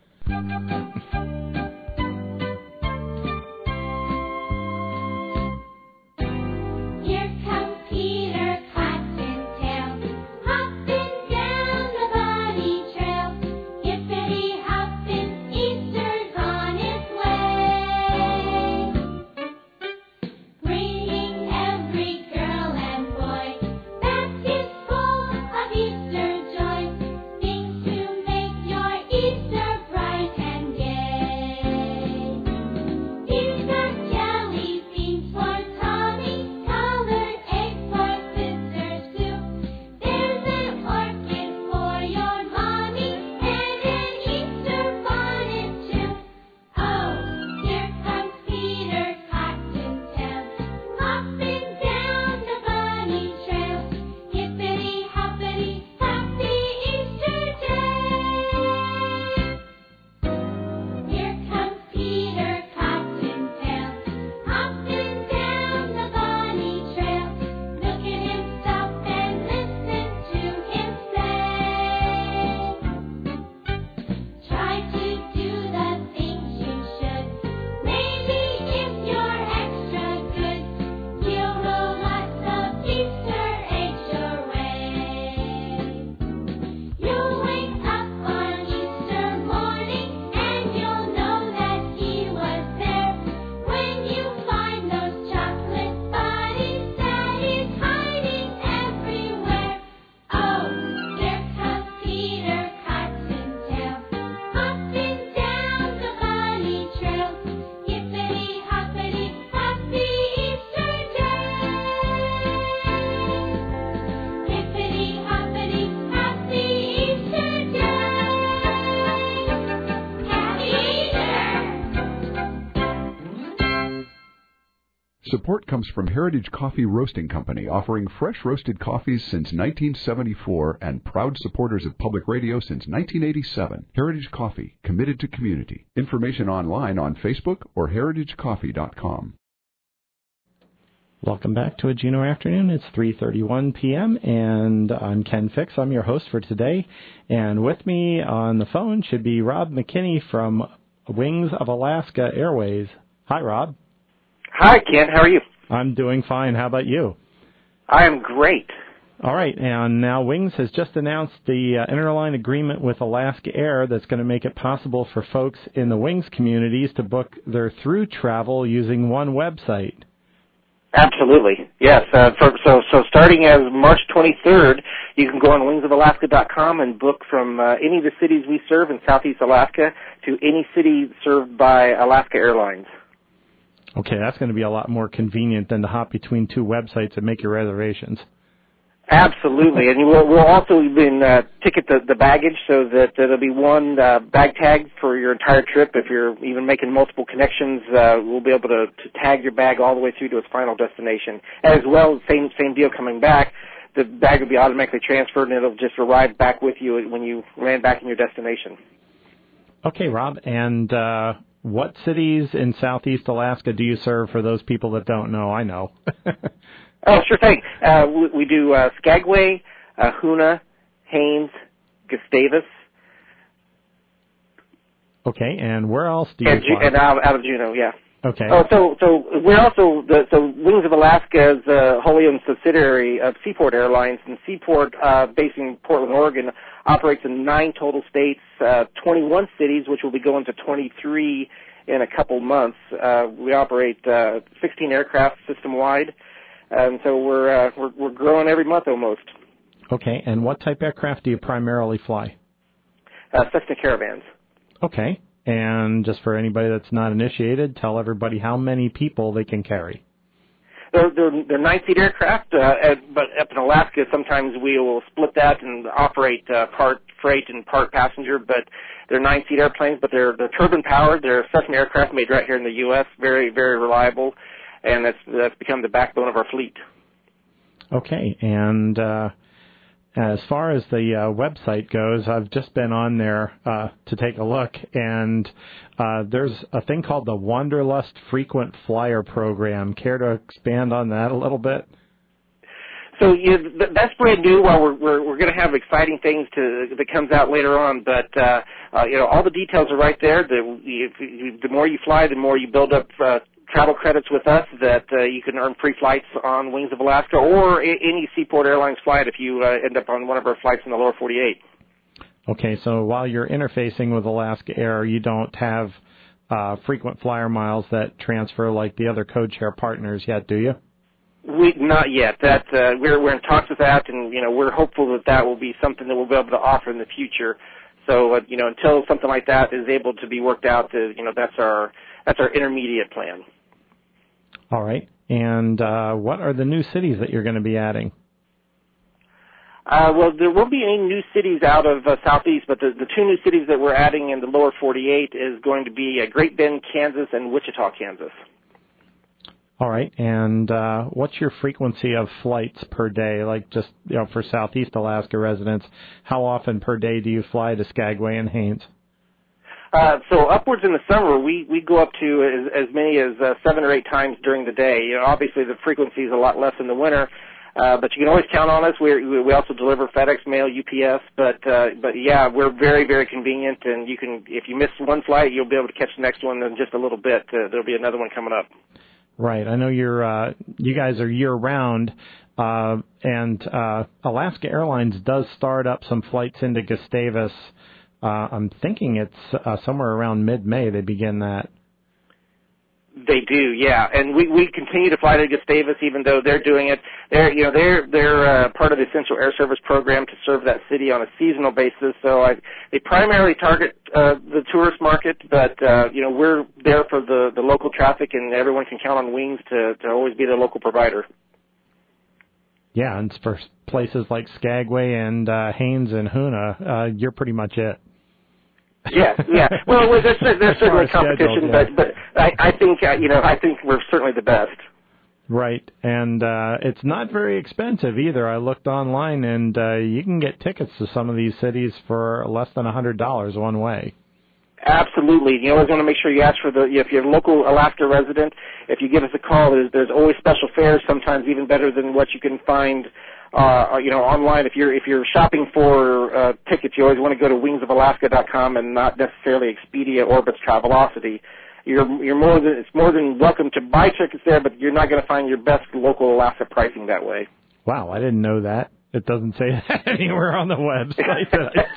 [SPEAKER 18] Support comes from Heritage Coffee Roasting Company, offering fresh roasted coffees since nineteen seventy-four and proud supporters of public radio since nineteen eighty-seven. Heritage Coffee, committed to community. Information online on Facebook or heritage coffee dot com.
[SPEAKER 5] Welcome back to a Juneau Afternoon. It's three thirty-one p.m. and I'm Ken Fix. I'm your host for today. And with me on the phone should be Rob McKinney from Wings of Alaska Airways. Hi, Rob.
[SPEAKER 19] Hi, Ken. How are you?
[SPEAKER 5] I'm doing fine. How about you?
[SPEAKER 19] I am great.
[SPEAKER 5] All right, and now Wings has just announced the uh, interline agreement with Alaska Air that's going to make it possible for folks in the Wings communities to book their through travel using one website.
[SPEAKER 19] Absolutely, yes. Uh, for, so, so starting as March twenty-third, you can go on wings of alaska dot com and book from uh, any of the cities we serve in Southeast Alaska to any city served by Alaska Airlines.
[SPEAKER 5] Okay, that's going to be a lot more convenient than to hop between two websites and make your reservations.
[SPEAKER 19] Absolutely, and we'll, we'll also even uh, ticket the, the baggage so that there'll be one uh, bag tag for your entire trip. If you're even making multiple connections, uh, we'll be able to, to tag your bag all the way through to its final destination. As well, same same deal coming back. The bag will be automatically transferred, and it'll just arrive back with you when you land back in your destination.
[SPEAKER 5] Okay, Rob, and uh, what cities in Southeast Alaska do you serve for those people that don't know? I know.
[SPEAKER 19] Oh, sure thing. Uh, we, we do uh, Skagway, uh, Hoonah, Haines, Gustavus.
[SPEAKER 5] Okay, and where else do you
[SPEAKER 19] and,
[SPEAKER 5] fly?
[SPEAKER 19] And out, out of Juneau, yeah.
[SPEAKER 5] Okay.
[SPEAKER 19] Oh, so so we're also the so Wings of Alaska is a wholly owned subsidiary of Seaport Airlines, and Seaport, uh, based in Portland, Oregon, operates in nine total states, uh, twenty-one cities, which will be going to twenty-three in a couple months. Uh, we operate uh, sixteen aircraft system-wide. And so we're, uh, we're we're growing every month almost.
[SPEAKER 5] Okay, and what type aircraft do you primarily fly?
[SPEAKER 19] Uh, Cessna Caravans.
[SPEAKER 5] Okay, and just for anybody that's not initiated, tell everybody how many people they can carry.
[SPEAKER 19] They're they're, they're nine-seat aircraft, uh, but up in Alaska, sometimes we will split that and operate uh, part freight and part passenger. But they're nine-seat airplanes, but they're they're turbine-powered. They're Cessna aircraft made right here in the U S. Very very reliable. And that's that's become the backbone of our fleet.
[SPEAKER 5] Okay, and uh, as far as the uh, website goes, I've just been on there uh, to take a look, and uh, there's a thing called the Wanderlust Frequent Flyer Program. Care to expand on that a little bit?
[SPEAKER 19] So yeah, that's brand new. Well, we're we're, we're going to have exciting things to that comes out later on, but uh, uh, you know all the details are right there. The if you, the more you fly, the more you build up Uh, travel credits with us that uh, you can earn free flights on Wings of Alaska or a- any Seaport Airlines flight if you uh, end up on one of our flights in the lower forty-eight.
[SPEAKER 5] Okay, so while you're interfacing with Alaska Air, you don't have uh, frequent flyer miles that transfer like the other code share partners yet, do you?
[SPEAKER 19] We not yet. That uh, we're we're in talks with that, and you know we're hopeful that that will be something that we'll be able to offer in the future. So uh, you know until something like that is able to be worked out, uh, you know that's our that's our intermediate plan.
[SPEAKER 5] All right. And uh, what are the new cities that you're going to be adding?
[SPEAKER 19] Uh, well, there won't be any new cities out of uh, Southeast, but the, the two new cities that we're adding in the lower forty-eight is going to be uh, Great Bend, Kansas, and Wichita, Kansas.
[SPEAKER 5] All right. And uh, what's your frequency of flights per day? Like just you know, for Southeast Alaska residents, how often per day do you fly to Skagway and Haines?
[SPEAKER 19] Uh, so upwards in the summer, we, we go up to as, as many as uh, seven or eight times during the day. You know, obviously, the frequency is a lot less in the winter, uh, but you can always count on us. We we also deliver FedEx, Mail, U P S. But uh, but yeah, we're very very convenient, and you can if you miss one flight, you'll be able to catch the next one in just a little bit. Uh, there'll be another one coming up.
[SPEAKER 5] Right. I know you're uh, you guys are year round, uh, and uh, Alaska Airlines does start up some flights into Gustavus. Uh, I'm thinking it's uh, somewhere around mid-May they begin that.
[SPEAKER 19] They do, yeah, and we, we continue to fly to Gustavus even though they're doing it. They're you know they're they're uh, part of the Essential Air Service program to serve that city on a seasonal basis. So I, they primarily target uh, the tourist market, but uh, you know we're there for the, the local traffic, and everyone can count on Wings to, to always be the local provider.
[SPEAKER 5] Yeah, and for places like Skagway and uh, Haines and Hoonah, uh, you're pretty much it.
[SPEAKER 19] Yeah, yeah. Well, there's, there's certainly competition,
[SPEAKER 5] yeah.
[SPEAKER 19] but but I, I think uh, you know I think we're certainly the best.
[SPEAKER 5] Right, and uh, it's not very expensive either. I looked online, and uh, you can get tickets to some of these cities for less than a hundred dollars one way.
[SPEAKER 19] Absolutely. You always want to make sure you ask for the, if you're a local Alaska resident, if you give us a call, there's, there's always special fares, sometimes even better than what you can find, uh, you know, online. If you're, if you're shopping for, uh, tickets, you always want to go to wings of alaska dot com and not necessarily Expedia, Orbitz, Travelocity. You're, you're more than, it's more than welcome to buy tickets there, but you're not going to find your best local Alaska pricing that way.
[SPEAKER 5] Wow, I didn't know that.
[SPEAKER 15] It doesn't say that anywhere on the website that I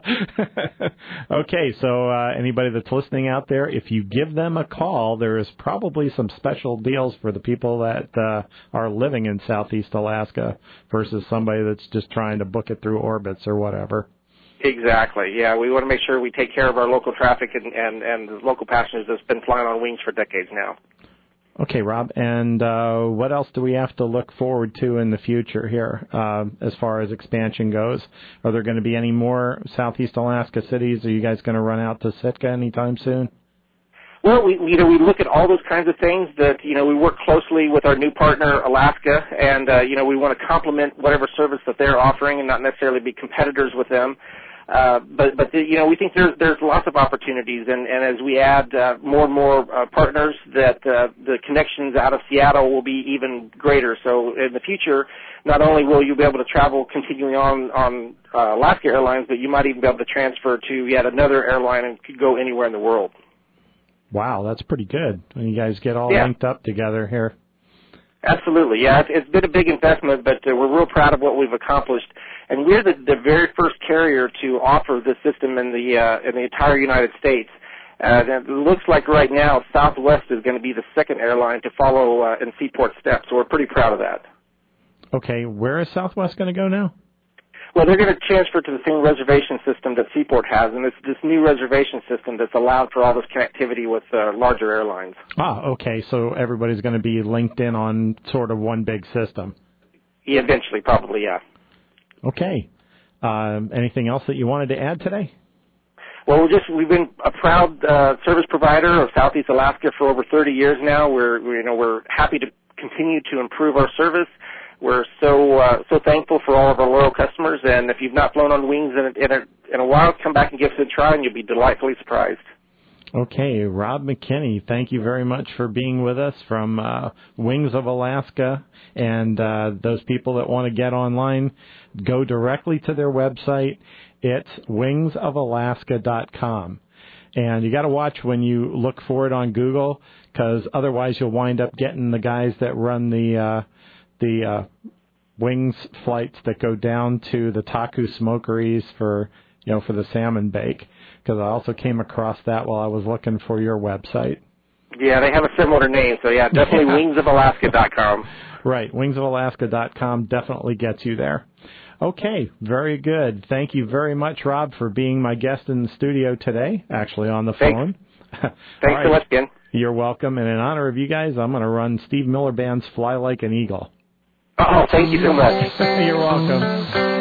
[SPEAKER 15] saw. Okay, so uh, anybody that's listening out there, if you give them a call, there is probably some special deals for the people that uh, are living in Southeast Alaska versus somebody that's just trying to book it through Orbitz or whatever.
[SPEAKER 19] Exactly. Yeah, we want to make sure we take care of our local traffic and, and, and the local passengers that's been flying on wings for decades now.
[SPEAKER 15] Okay, Rob, and uh, what else do we have to look forward to in the future here uh, as far as expansion goes? Are there going to be any more Southeast Alaska cities? Are you guys going to run out to Sitka anytime soon?
[SPEAKER 19] Well, we you know we look at all those kinds of things. That you know we work closely with our new partner Alaska, and uh, you know we want to complement whatever service that they're offering, and not necessarily be competitors with them. Uh, but but the, you know we think there's there's lots of opportunities, and, and as we add uh, more and more uh, partners, that uh, the connections out of Seattle will be even greater. So in the future, not only will you be able to travel continuing on on uh, Alaska Airlines, but you might even be able to transfer to yet another airline and could go anywhere in the world.
[SPEAKER 15] Wow, that's pretty good when you guys get all
[SPEAKER 19] yeah.
[SPEAKER 15] linked up together here.
[SPEAKER 19] Absolutely, yeah. It's, it's been a big investment, but uh, we're real proud of what we've accomplished. And we're the, the very first carrier to offer this system in the uh, in the entire United States. Uh, and it looks like right now Southwest is going to be the second airline to follow uh, in Seaport's steps, so we're pretty proud of that.
[SPEAKER 15] Okay, where is Southwest going to go now?
[SPEAKER 19] Well, they're going to transfer to the same reservation system that Seaport has, and it's this new reservation system that's allowed for all this connectivity with uh, larger airlines.
[SPEAKER 15] Ah, okay, so everybody's going to be linked in on sort of one big system.
[SPEAKER 19] Yeah, eventually, probably, yeah.
[SPEAKER 15] Okay. Um, anything else that you wanted to add today?
[SPEAKER 19] Well, we're just we've been a proud uh, service provider of Southeast Alaska for over thirty years now. We're, we're you know we're happy to continue to improve our service. We're so uh, so thankful for all of our loyal customers, and if you've not flown on wings in a, in a, in a while, come back and give us a try, and you'll be delightfully surprised.
[SPEAKER 15] Okay, Rob McKinney, thank you very much for being with us from uh, Wings of Alaska. And uh, those people that want to get online, go directly to their website. It's wings of alaska dot com. And you got to watch when you look for it on Google, because otherwise you'll wind up getting the guys that run the uh, the uh, wings flights that go down to the Taku smokeries for you know for the salmon bake. Because I also came across that while I was looking for your website.
[SPEAKER 19] Yeah, they have a similar name, so yeah, definitely wings of alaska dot com.
[SPEAKER 15] Right, wings of alaska dot com definitely gets you there. Okay, very good. Thank you very much, Rob, for being my guest in the studio today, actually on the phone.
[SPEAKER 19] Thanks, Thanks so much, Ken.
[SPEAKER 15] You're welcome. And in honor of you guys, I'm going to run Steve Miller Band's Fly Like an Eagle.
[SPEAKER 19] Oh, thank you so much.
[SPEAKER 15] You're welcome.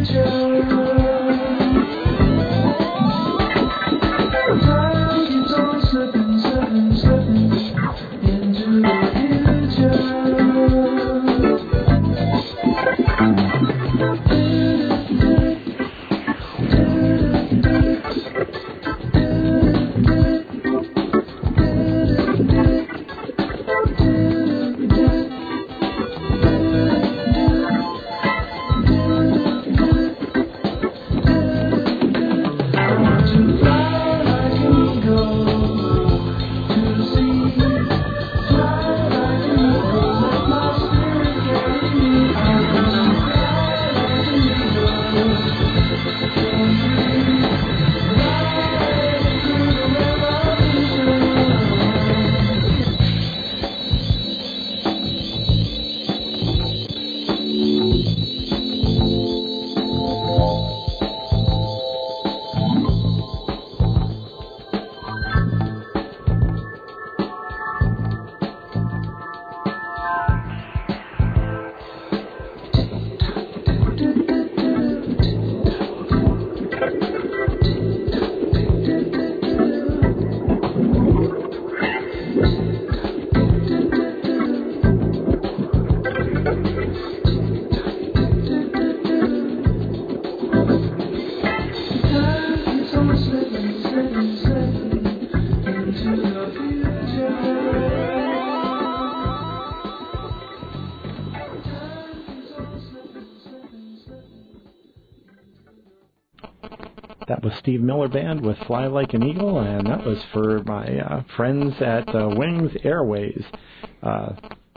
[SPEAKER 5] That was Steve Miller Band with Fly Like an Eagle, and that was for my uh, friends at uh, Wings Airways. Uh,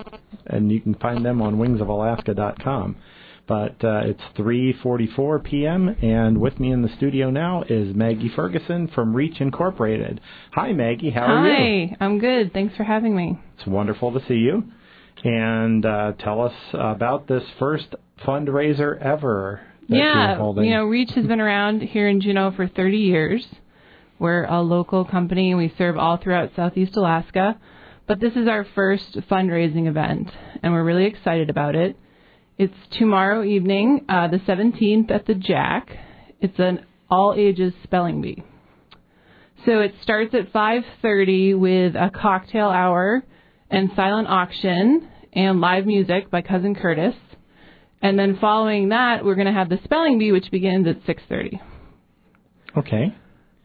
[SPEAKER 5] and you can find them on wings of alaska dot com. But uh, it's three forty-four p.m., and with me in the studio now is Maggie Ferguson from Reach Incorporated. Hi, Maggie. How are
[SPEAKER 20] Hi,
[SPEAKER 5] you?
[SPEAKER 20] Hi, I'm good. Thanks for having me.
[SPEAKER 5] It's wonderful to see you. And uh, tell us about this first fundraiser ever that
[SPEAKER 20] yeah,
[SPEAKER 5] you're holding.
[SPEAKER 20] you know, Reach has been around here in Juneau for thirty years. We're a local company, and we serve all throughout Southeast Alaska. But this is our first fundraising event, and we're really excited about it. It's tomorrow evening, uh, the seventeenth at the Jack. It's an all-ages spelling bee. So it starts at five thirty with a cocktail hour and silent auction and live music by Cousin Curtis. And then following that, we're going to have the spelling bee, which begins at six thirty.
[SPEAKER 5] Okay.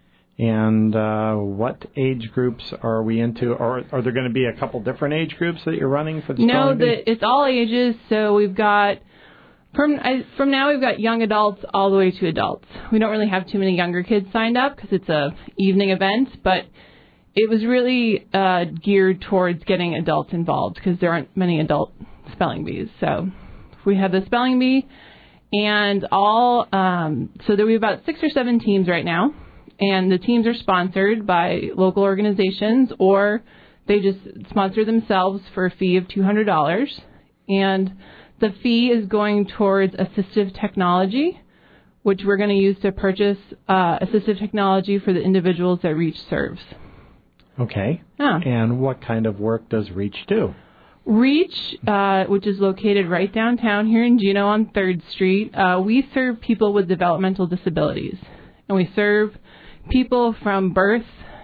[SPEAKER 5] And uh, what age groups are we into? Or are there going to be a couple different age groups that you're running for the
[SPEAKER 20] No,
[SPEAKER 5] spelling bee?
[SPEAKER 20] the, it's all ages. So we've got, from I, from now we've got young adults all the way to adults. We don't really have too many younger kids signed up because it's a evening event, but it was really uh, geared towards getting adults involved because there aren't many adult spelling bees. So we have the spelling bee, and all, um, so there will be about six or seven teams right now. And the teams are sponsored by local organizations, or they just sponsor themselves for a fee of two hundred dollars. And the fee is going towards assistive technology, which we're going to use to purchase uh, assistive technology for the individuals that Reach serves.
[SPEAKER 5] Okay.
[SPEAKER 20] Yeah.
[SPEAKER 5] And what kind of work does Reach do?
[SPEAKER 20] Reach, uh, which is located right downtown here in Juneau on third street, uh, we serve people with developmental disabilities. And we serve people from birth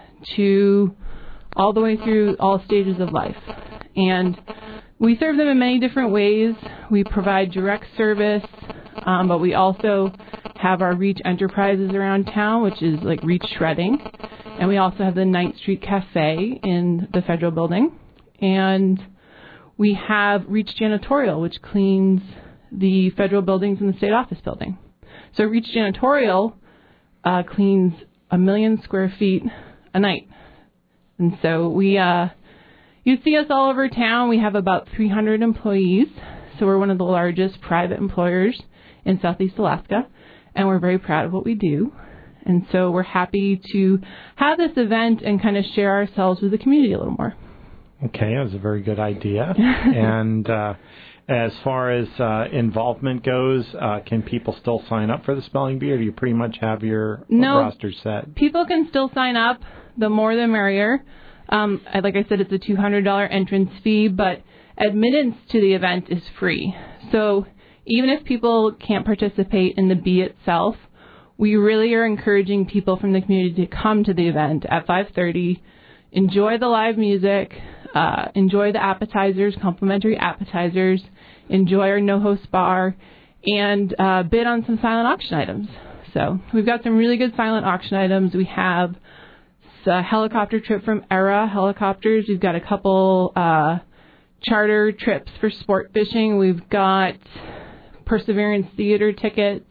[SPEAKER 20] to all the way through all stages of life. And we serve them in many different ways. We provide direct service, um, but we also have our Reach Enterprises around town, which is like Reach Shredding. And we also have the Ninth Street Cafe in the Federal Building. And we have Reach Janitorial, which cleans the Federal Buildings and the State Office Building. So Reach Janitorial uh, cleans a million square feet a night. And so we, uh, you see us all over town. We have about three hundred employees. So we're one of the largest private employers in Southeast Alaska. And we're very proud of what we do. And so we're happy to have this event and kind of share ourselves with the community a little more.
[SPEAKER 5] Okay, that was a very good idea. And uh, as far as uh, involvement goes, uh, can people still sign up for the spelling bee, or do you pretty much have your
[SPEAKER 20] no,
[SPEAKER 5] roster set?
[SPEAKER 20] People can still sign up. The more the merrier. Um, like I said, it's a two hundred dollars entrance fee, but admittance to the event is free. So even if people can't participate in the bee itself, we really are encouraging people from the community to come to the event at five thirty, enjoy the live music, uh, enjoy the appetizers, complimentary appetizers, enjoy our no-host bar, and uh, bid on some silent auction items. So we've got some really good silent auction items. We have a helicopter trip from Era Helicopters. We've got a couple uh, charter trips for sport fishing. We've got Perseverance Theater tickets.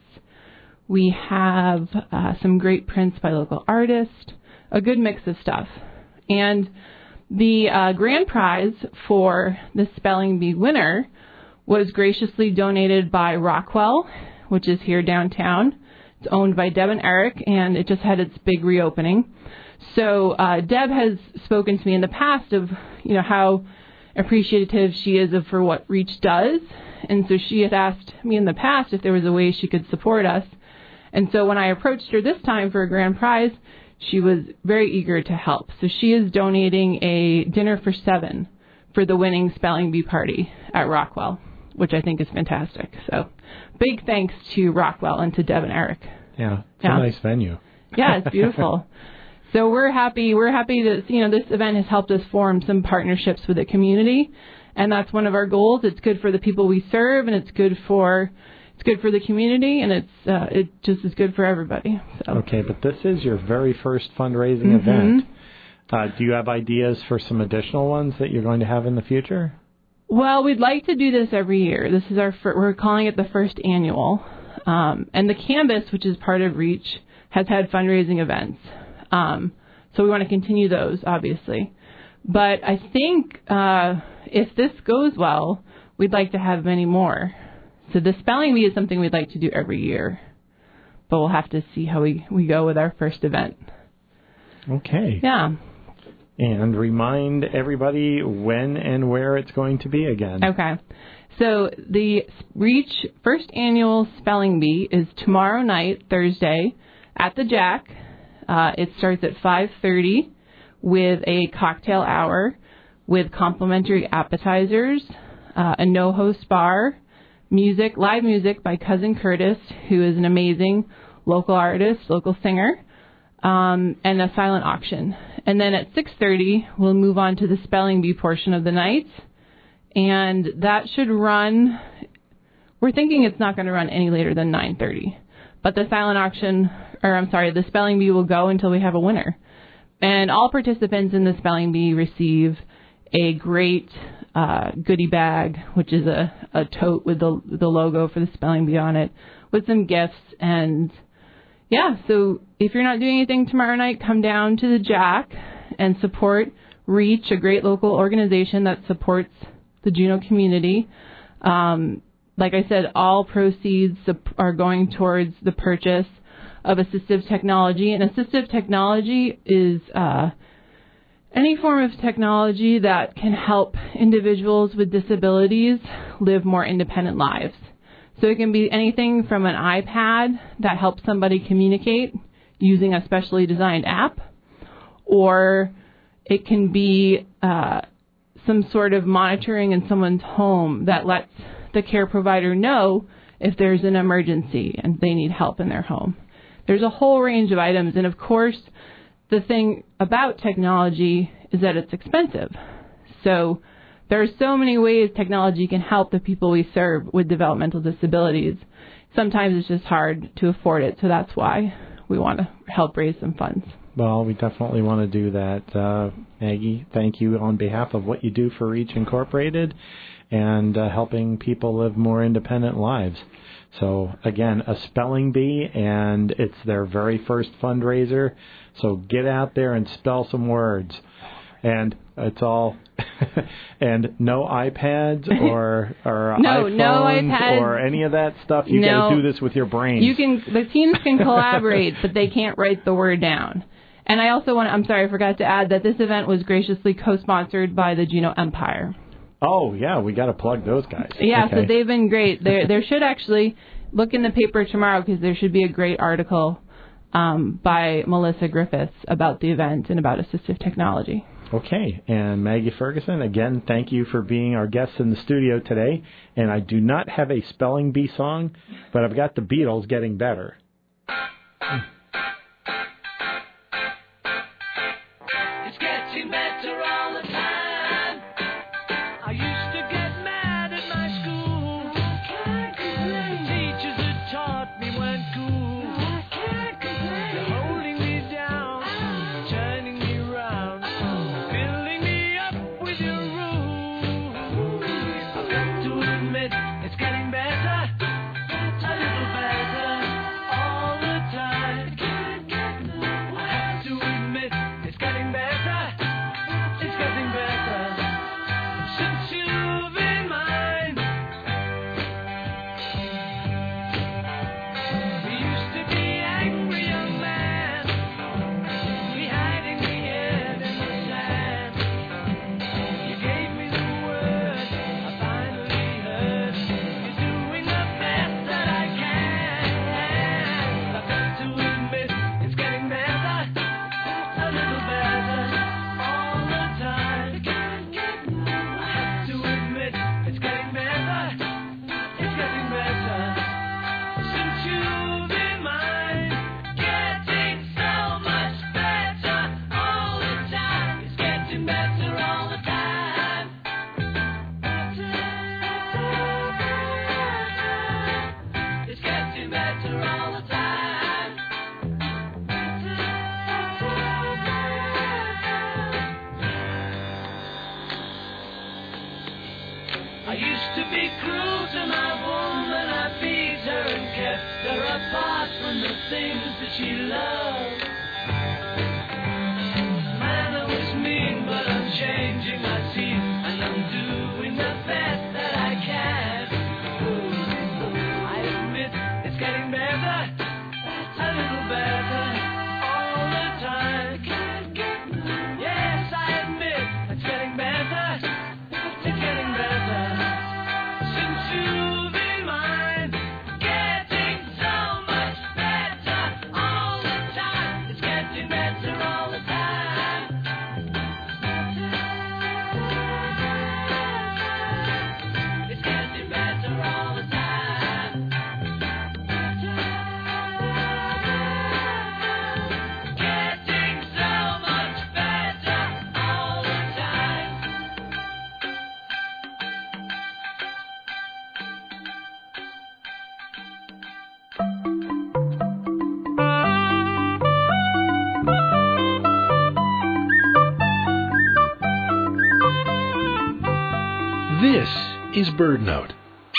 [SPEAKER 20] We have uh, some great prints by local artists, a good mix of stuff. And the uh, grand prize for the Spelling Bee winner was graciously donated by Rockwell, which is here downtown. It's owned by Deb and Eric, and it just had its big reopening. So uh, Deb has spoken to me in the past of, you know, how appreciative she is of for what Reach does. And so she had asked me in the past if there was a way she could support us. And so when I approached her this time for a grand prize, she was very eager to help. So she is donating a dinner for seven for the winning Spelling Bee party at Rockwell, which I think is fantastic. So big thanks to Rockwell and to Deb and Eric.
[SPEAKER 15] Yeah, it's
[SPEAKER 20] yeah.
[SPEAKER 15] a nice venue.
[SPEAKER 20] Yeah, it's beautiful. So we're happy. We're happy that, you know, this event has helped us form some partnerships with the community, and that's one of our goals. It's good for the people we serve, and it's good for it's good for the community, and it's uh, it just is good for everybody. So.
[SPEAKER 15] Okay, but this is your very first fundraising
[SPEAKER 20] Mm-hmm.
[SPEAKER 15] event. Uh, do you have ideas for some additional ones that you're going to have in the future?
[SPEAKER 20] Well, we'd like to do this every year. This is our fir- we're calling it the first annual, um, and the Canvas, which is part of Reach, has had fundraising events. Um, so we want to continue those, obviously. But I think uh, if this goes well, we'd like to have many more. So the Spelling Bee is something we'd like to do every year. But we'll have to see how we, we go with our first event.
[SPEAKER 15] Okay.
[SPEAKER 20] Yeah.
[SPEAKER 15] And remind everybody when and where it's going to be again.
[SPEAKER 20] Okay. So the Reach first annual Spelling Bee is tomorrow night, Thursday, at the Jack. Uh, it starts at five thirty with a cocktail hour with complimentary appetizers, uh, a no-host bar, music, live music by Cousin Curtis, who is an amazing local artist, local singer, um, and a silent auction. And then at six thirty, we'll move on to the Spelling Bee portion of the night, and that should run, we're thinking it's not going to run any later than nine thirty. But the silent auction, or I'm sorry, the Spelling Bee will go until we have a winner. And all participants in the Spelling Bee receive a great uh, goodie bag, which is a, a tote with the the logo for the Spelling Bee on it, with some gifts. And yeah, so if you're not doing anything tomorrow night, come down to the Jack and support Reach, a great local organization that supports the Juneau community. Um, Like I said, all proceeds are going towards the purchase of assistive technology. And assistive technology is uh, any form of technology that can help individuals with disabilities live more independent lives. So it can be anything from an iPad that helps somebody communicate using a specially designed app, or it can be uh, some sort of monitoring in someone's home that lets the care provider know if there's an emergency and they need help in their home. There's a whole range of items, and of course, the thing about technology is that it's expensive. So there are so many ways technology can help the people we serve with developmental disabilities. Sometimes it's just hard to afford it, so that's why we want to help raise some funds.
[SPEAKER 15] Well, we definitely want to do that. Uh, Maggie, thank you on behalf of what you do for Reach Incorporated and uh, helping people live more independent lives. So, again, a Spelling Bee, and it's their very first fundraiser. So get out there and spell some words. And it's all, and no iPads or, or
[SPEAKER 20] no,
[SPEAKER 15] iPhones
[SPEAKER 20] no iPads,
[SPEAKER 15] or any of that stuff. You
[SPEAKER 20] no,
[SPEAKER 15] got to do this with your brains.
[SPEAKER 20] You can, the teams can collaborate, but they can't write the word down. And I also want to, I'm sorry, I forgot to add that this event was graciously co-sponsored by the Juneau Empire.
[SPEAKER 15] Oh, yeah, we got to plug those guys.
[SPEAKER 20] Yeah,
[SPEAKER 15] okay.
[SPEAKER 20] So they've been great. There there should actually, look in the paper tomorrow because there should be a great article um, by Melissa Griffiths about the event and about assistive technology.
[SPEAKER 5] Okay, and Maggie Ferguson, again, thank you for being our guest in the studio today. And I do not have a spelling bee song, but I've got the Beatles Getting Better.
[SPEAKER 21] It's getting better all the time. I used to get mad at my school. I can't complain. Teachers that taught me weren't cool. I can't complain. They're holding me down, oh. turning me round, oh. filling me up with your rules. I've got to admit, it's getting better, a little better all the time. I have to admit, it's getting better, it's getting better since you've been mine. We used to be angry young man, we hiding the head in the sand. You gave me the word, I finally heard. You're doing the best that I can. I've got to admit, it's getting better, a little better all the time. I have to admit, it's getting better, it's getting better since you've been mine. Getting so much better all the time. It's getting better all the time. It's getting better all the time. I used to be cruel to my woman. I beat her and kept her apart from the things that she loved. Man, I was mean, but I'm changing my teeth, and I'm doing the best that I can. I admit it's getting better, a little better all the time. Yes, I admit it's getting better, it's getting better since you've been mine. Getting so much better all the time. It's getting better all the time. It's getting better all the time. Getting so much better all the time.
[SPEAKER 22] This is BirdNote.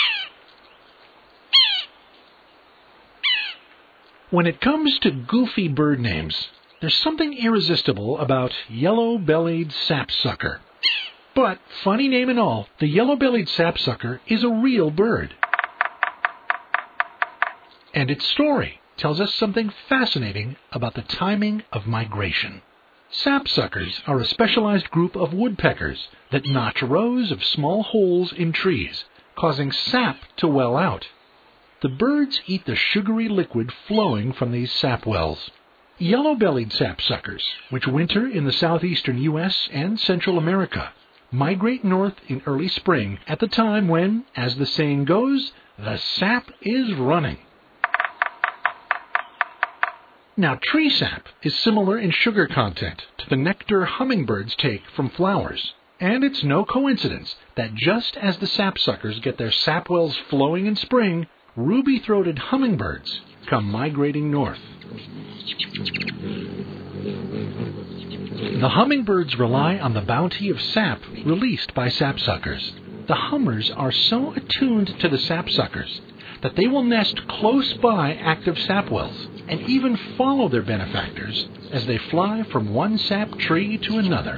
[SPEAKER 22] When it comes to goofy bird names, there's something irresistible about yellow-bellied sapsucker. But, funny name and all, the yellow-bellied sapsucker is a real bird. And its story tells us something fascinating about the timing of migration. Sapsuckers are a specialized group of woodpeckers that notch rows of small holes in trees, causing sap to well out. The birds eat the sugary liquid flowing from these sap wells. Yellow-bellied sapsuckers, which winter in the southeastern U S and Central America, migrate north in early spring at the time when, as the saying goes, the sap is running. Now, tree sap is similar in sugar content to the nectar hummingbirds take from flowers, and it's no coincidence that just as the sapsuckers get their sap wells flowing in spring, ruby-throated hummingbirds come migrating north. The hummingbirds rely on the bounty of sap released by sapsuckers. The hummers are so attuned to the sapsuckers that they will nest close by active sap wells and even follow their benefactors as they fly from one sap tree to another.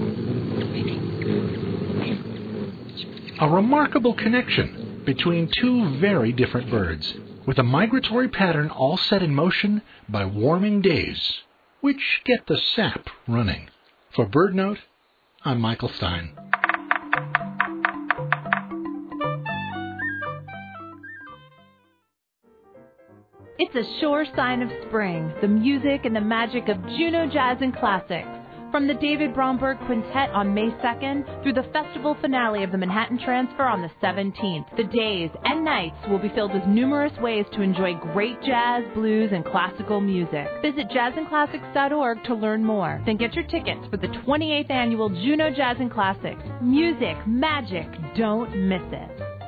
[SPEAKER 22] A remarkable connection between two very different birds, with a migratory pattern all set in motion by warming days, which get the sap running. For BirdNote, I'm Michael Stein.
[SPEAKER 23] It's a sure sign of spring, the music and the magic of Juneau Jazz and Classics.
[SPEAKER 1] From the David Bromberg Quintet on May second through the festival finale of the Manhattan Transfer on the seventeenth, the days and nights will be filled with numerous ways to enjoy great jazz, blues, and classical music. Visit jazz and classics dot org to learn more. Then get your tickets for the twenty-eighth Annual Juneau Jazz and Classics. Music, magic, don't miss it.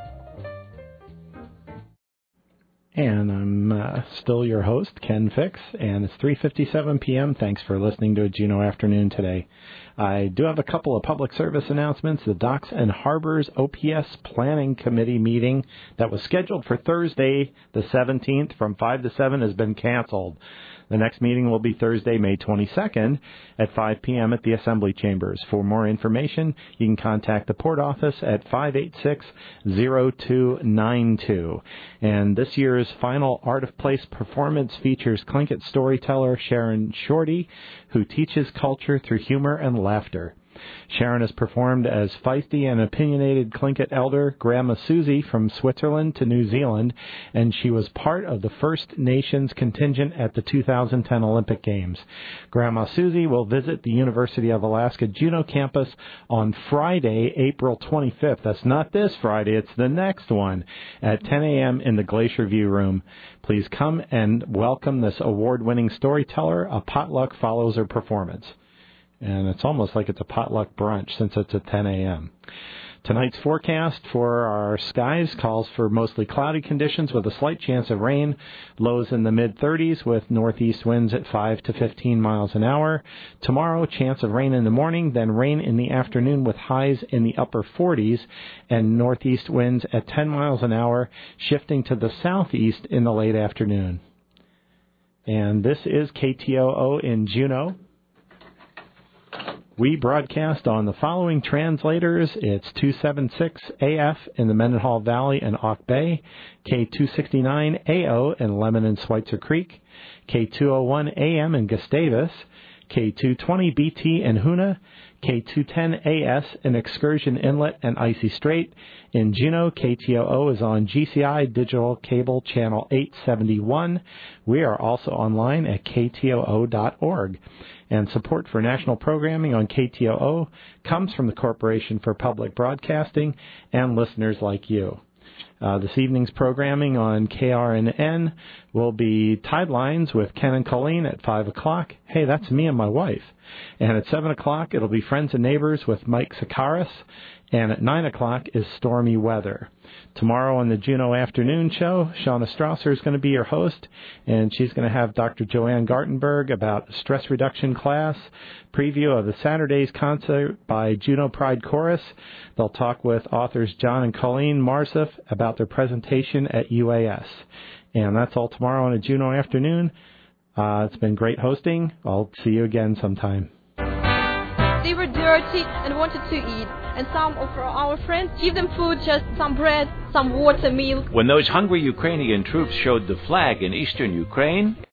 [SPEAKER 5] And I'm uh, still your host, Ken Fix, and it's three fifty-seven p.m. Thanks for listening to a Juneau Afternoon today. I do have a couple of public service announcements. The Docks and Harbors O P S Planning Committee meeting that was scheduled for Thursday the seventeenth from five to seven has been canceled. The next meeting will be Thursday, May twenty-second at five p.m. at the Assembly Chambers. For more information, you can contact the Port Office at five eight six, zero two nine two. And this year's final Art of Place performance features Tlingit storyteller Sharon Shorty, who teaches culture through humor and laughter. Sharon has performed as feisty and opinionated Tlingit elder Grandma Susie from Switzerland to New Zealand, and she was part of the First Nations contingent at the two thousand ten Olympic Games. Grandma Susie will visit the University of Alaska Juneau campus on Friday, April twenty-fifth. That's not this Friday, it's the next one, at ten a.m. in the Glacier View Room. Please come and welcome this award-winning storyteller. A potluck follows her performance. And it's almost like it's a potluck brunch since it's at ten a.m. Tonight's forecast for our skies calls for mostly cloudy conditions with a slight chance of rain. Lows in the mid-thirties with northeast winds at five to fifteen miles an hour. Tomorrow, chance of rain in the morning, then rain in the afternoon with highs in the upper forties and northeast winds at ten miles an hour, shifting to the southeast in the late afternoon. And this is K T O O in Juneau. We broadcast on the following translators. It's two seventy-six A F in the Mendenhall Valley and Auk Bay, K two sixty-nine A O in Lemon and Schweitzer Creek, K two oh one A M in Gustavus, K two twenty B T in Hoonah, K two ten A S in Excursion Inlet and Icy Strait. In Juneau, K T O O is on G C I Digital Cable Channel eight seventy-one. We are also online at K T O O dot org. And support for national programming on K T O O comes from the Corporation for Public Broadcasting and listeners like you. Uh, this evening's programming on K R N N will be Tidelines with Ken and Colleen at five o'clock. Hey, that's me and my wife. And at seven o'clock, it'll be Friends and Neighbors with Mike Sakaris. And at nine o'clock is Stormy Weather. Tomorrow on the Juneau Afternoon Show, Shauna Strasser is going to be your host, and she's going to have Doctor Joanne Gartenberg about stress reduction class, preview of the Saturday's concert by Juneau Pride Chorus. They'll talk with authors John and Colleen Marsuf about their presentation at U A S. And that's all tomorrow on a Juneau Afternoon. Uh, it's been great hosting. I'll see you again sometime.
[SPEAKER 2] They were dirty and wanted to eat, and some of our friends gave them food, just some bread, some water, milk.
[SPEAKER 23] When those hungry Ukrainian troops showed the flag in eastern Ukraine,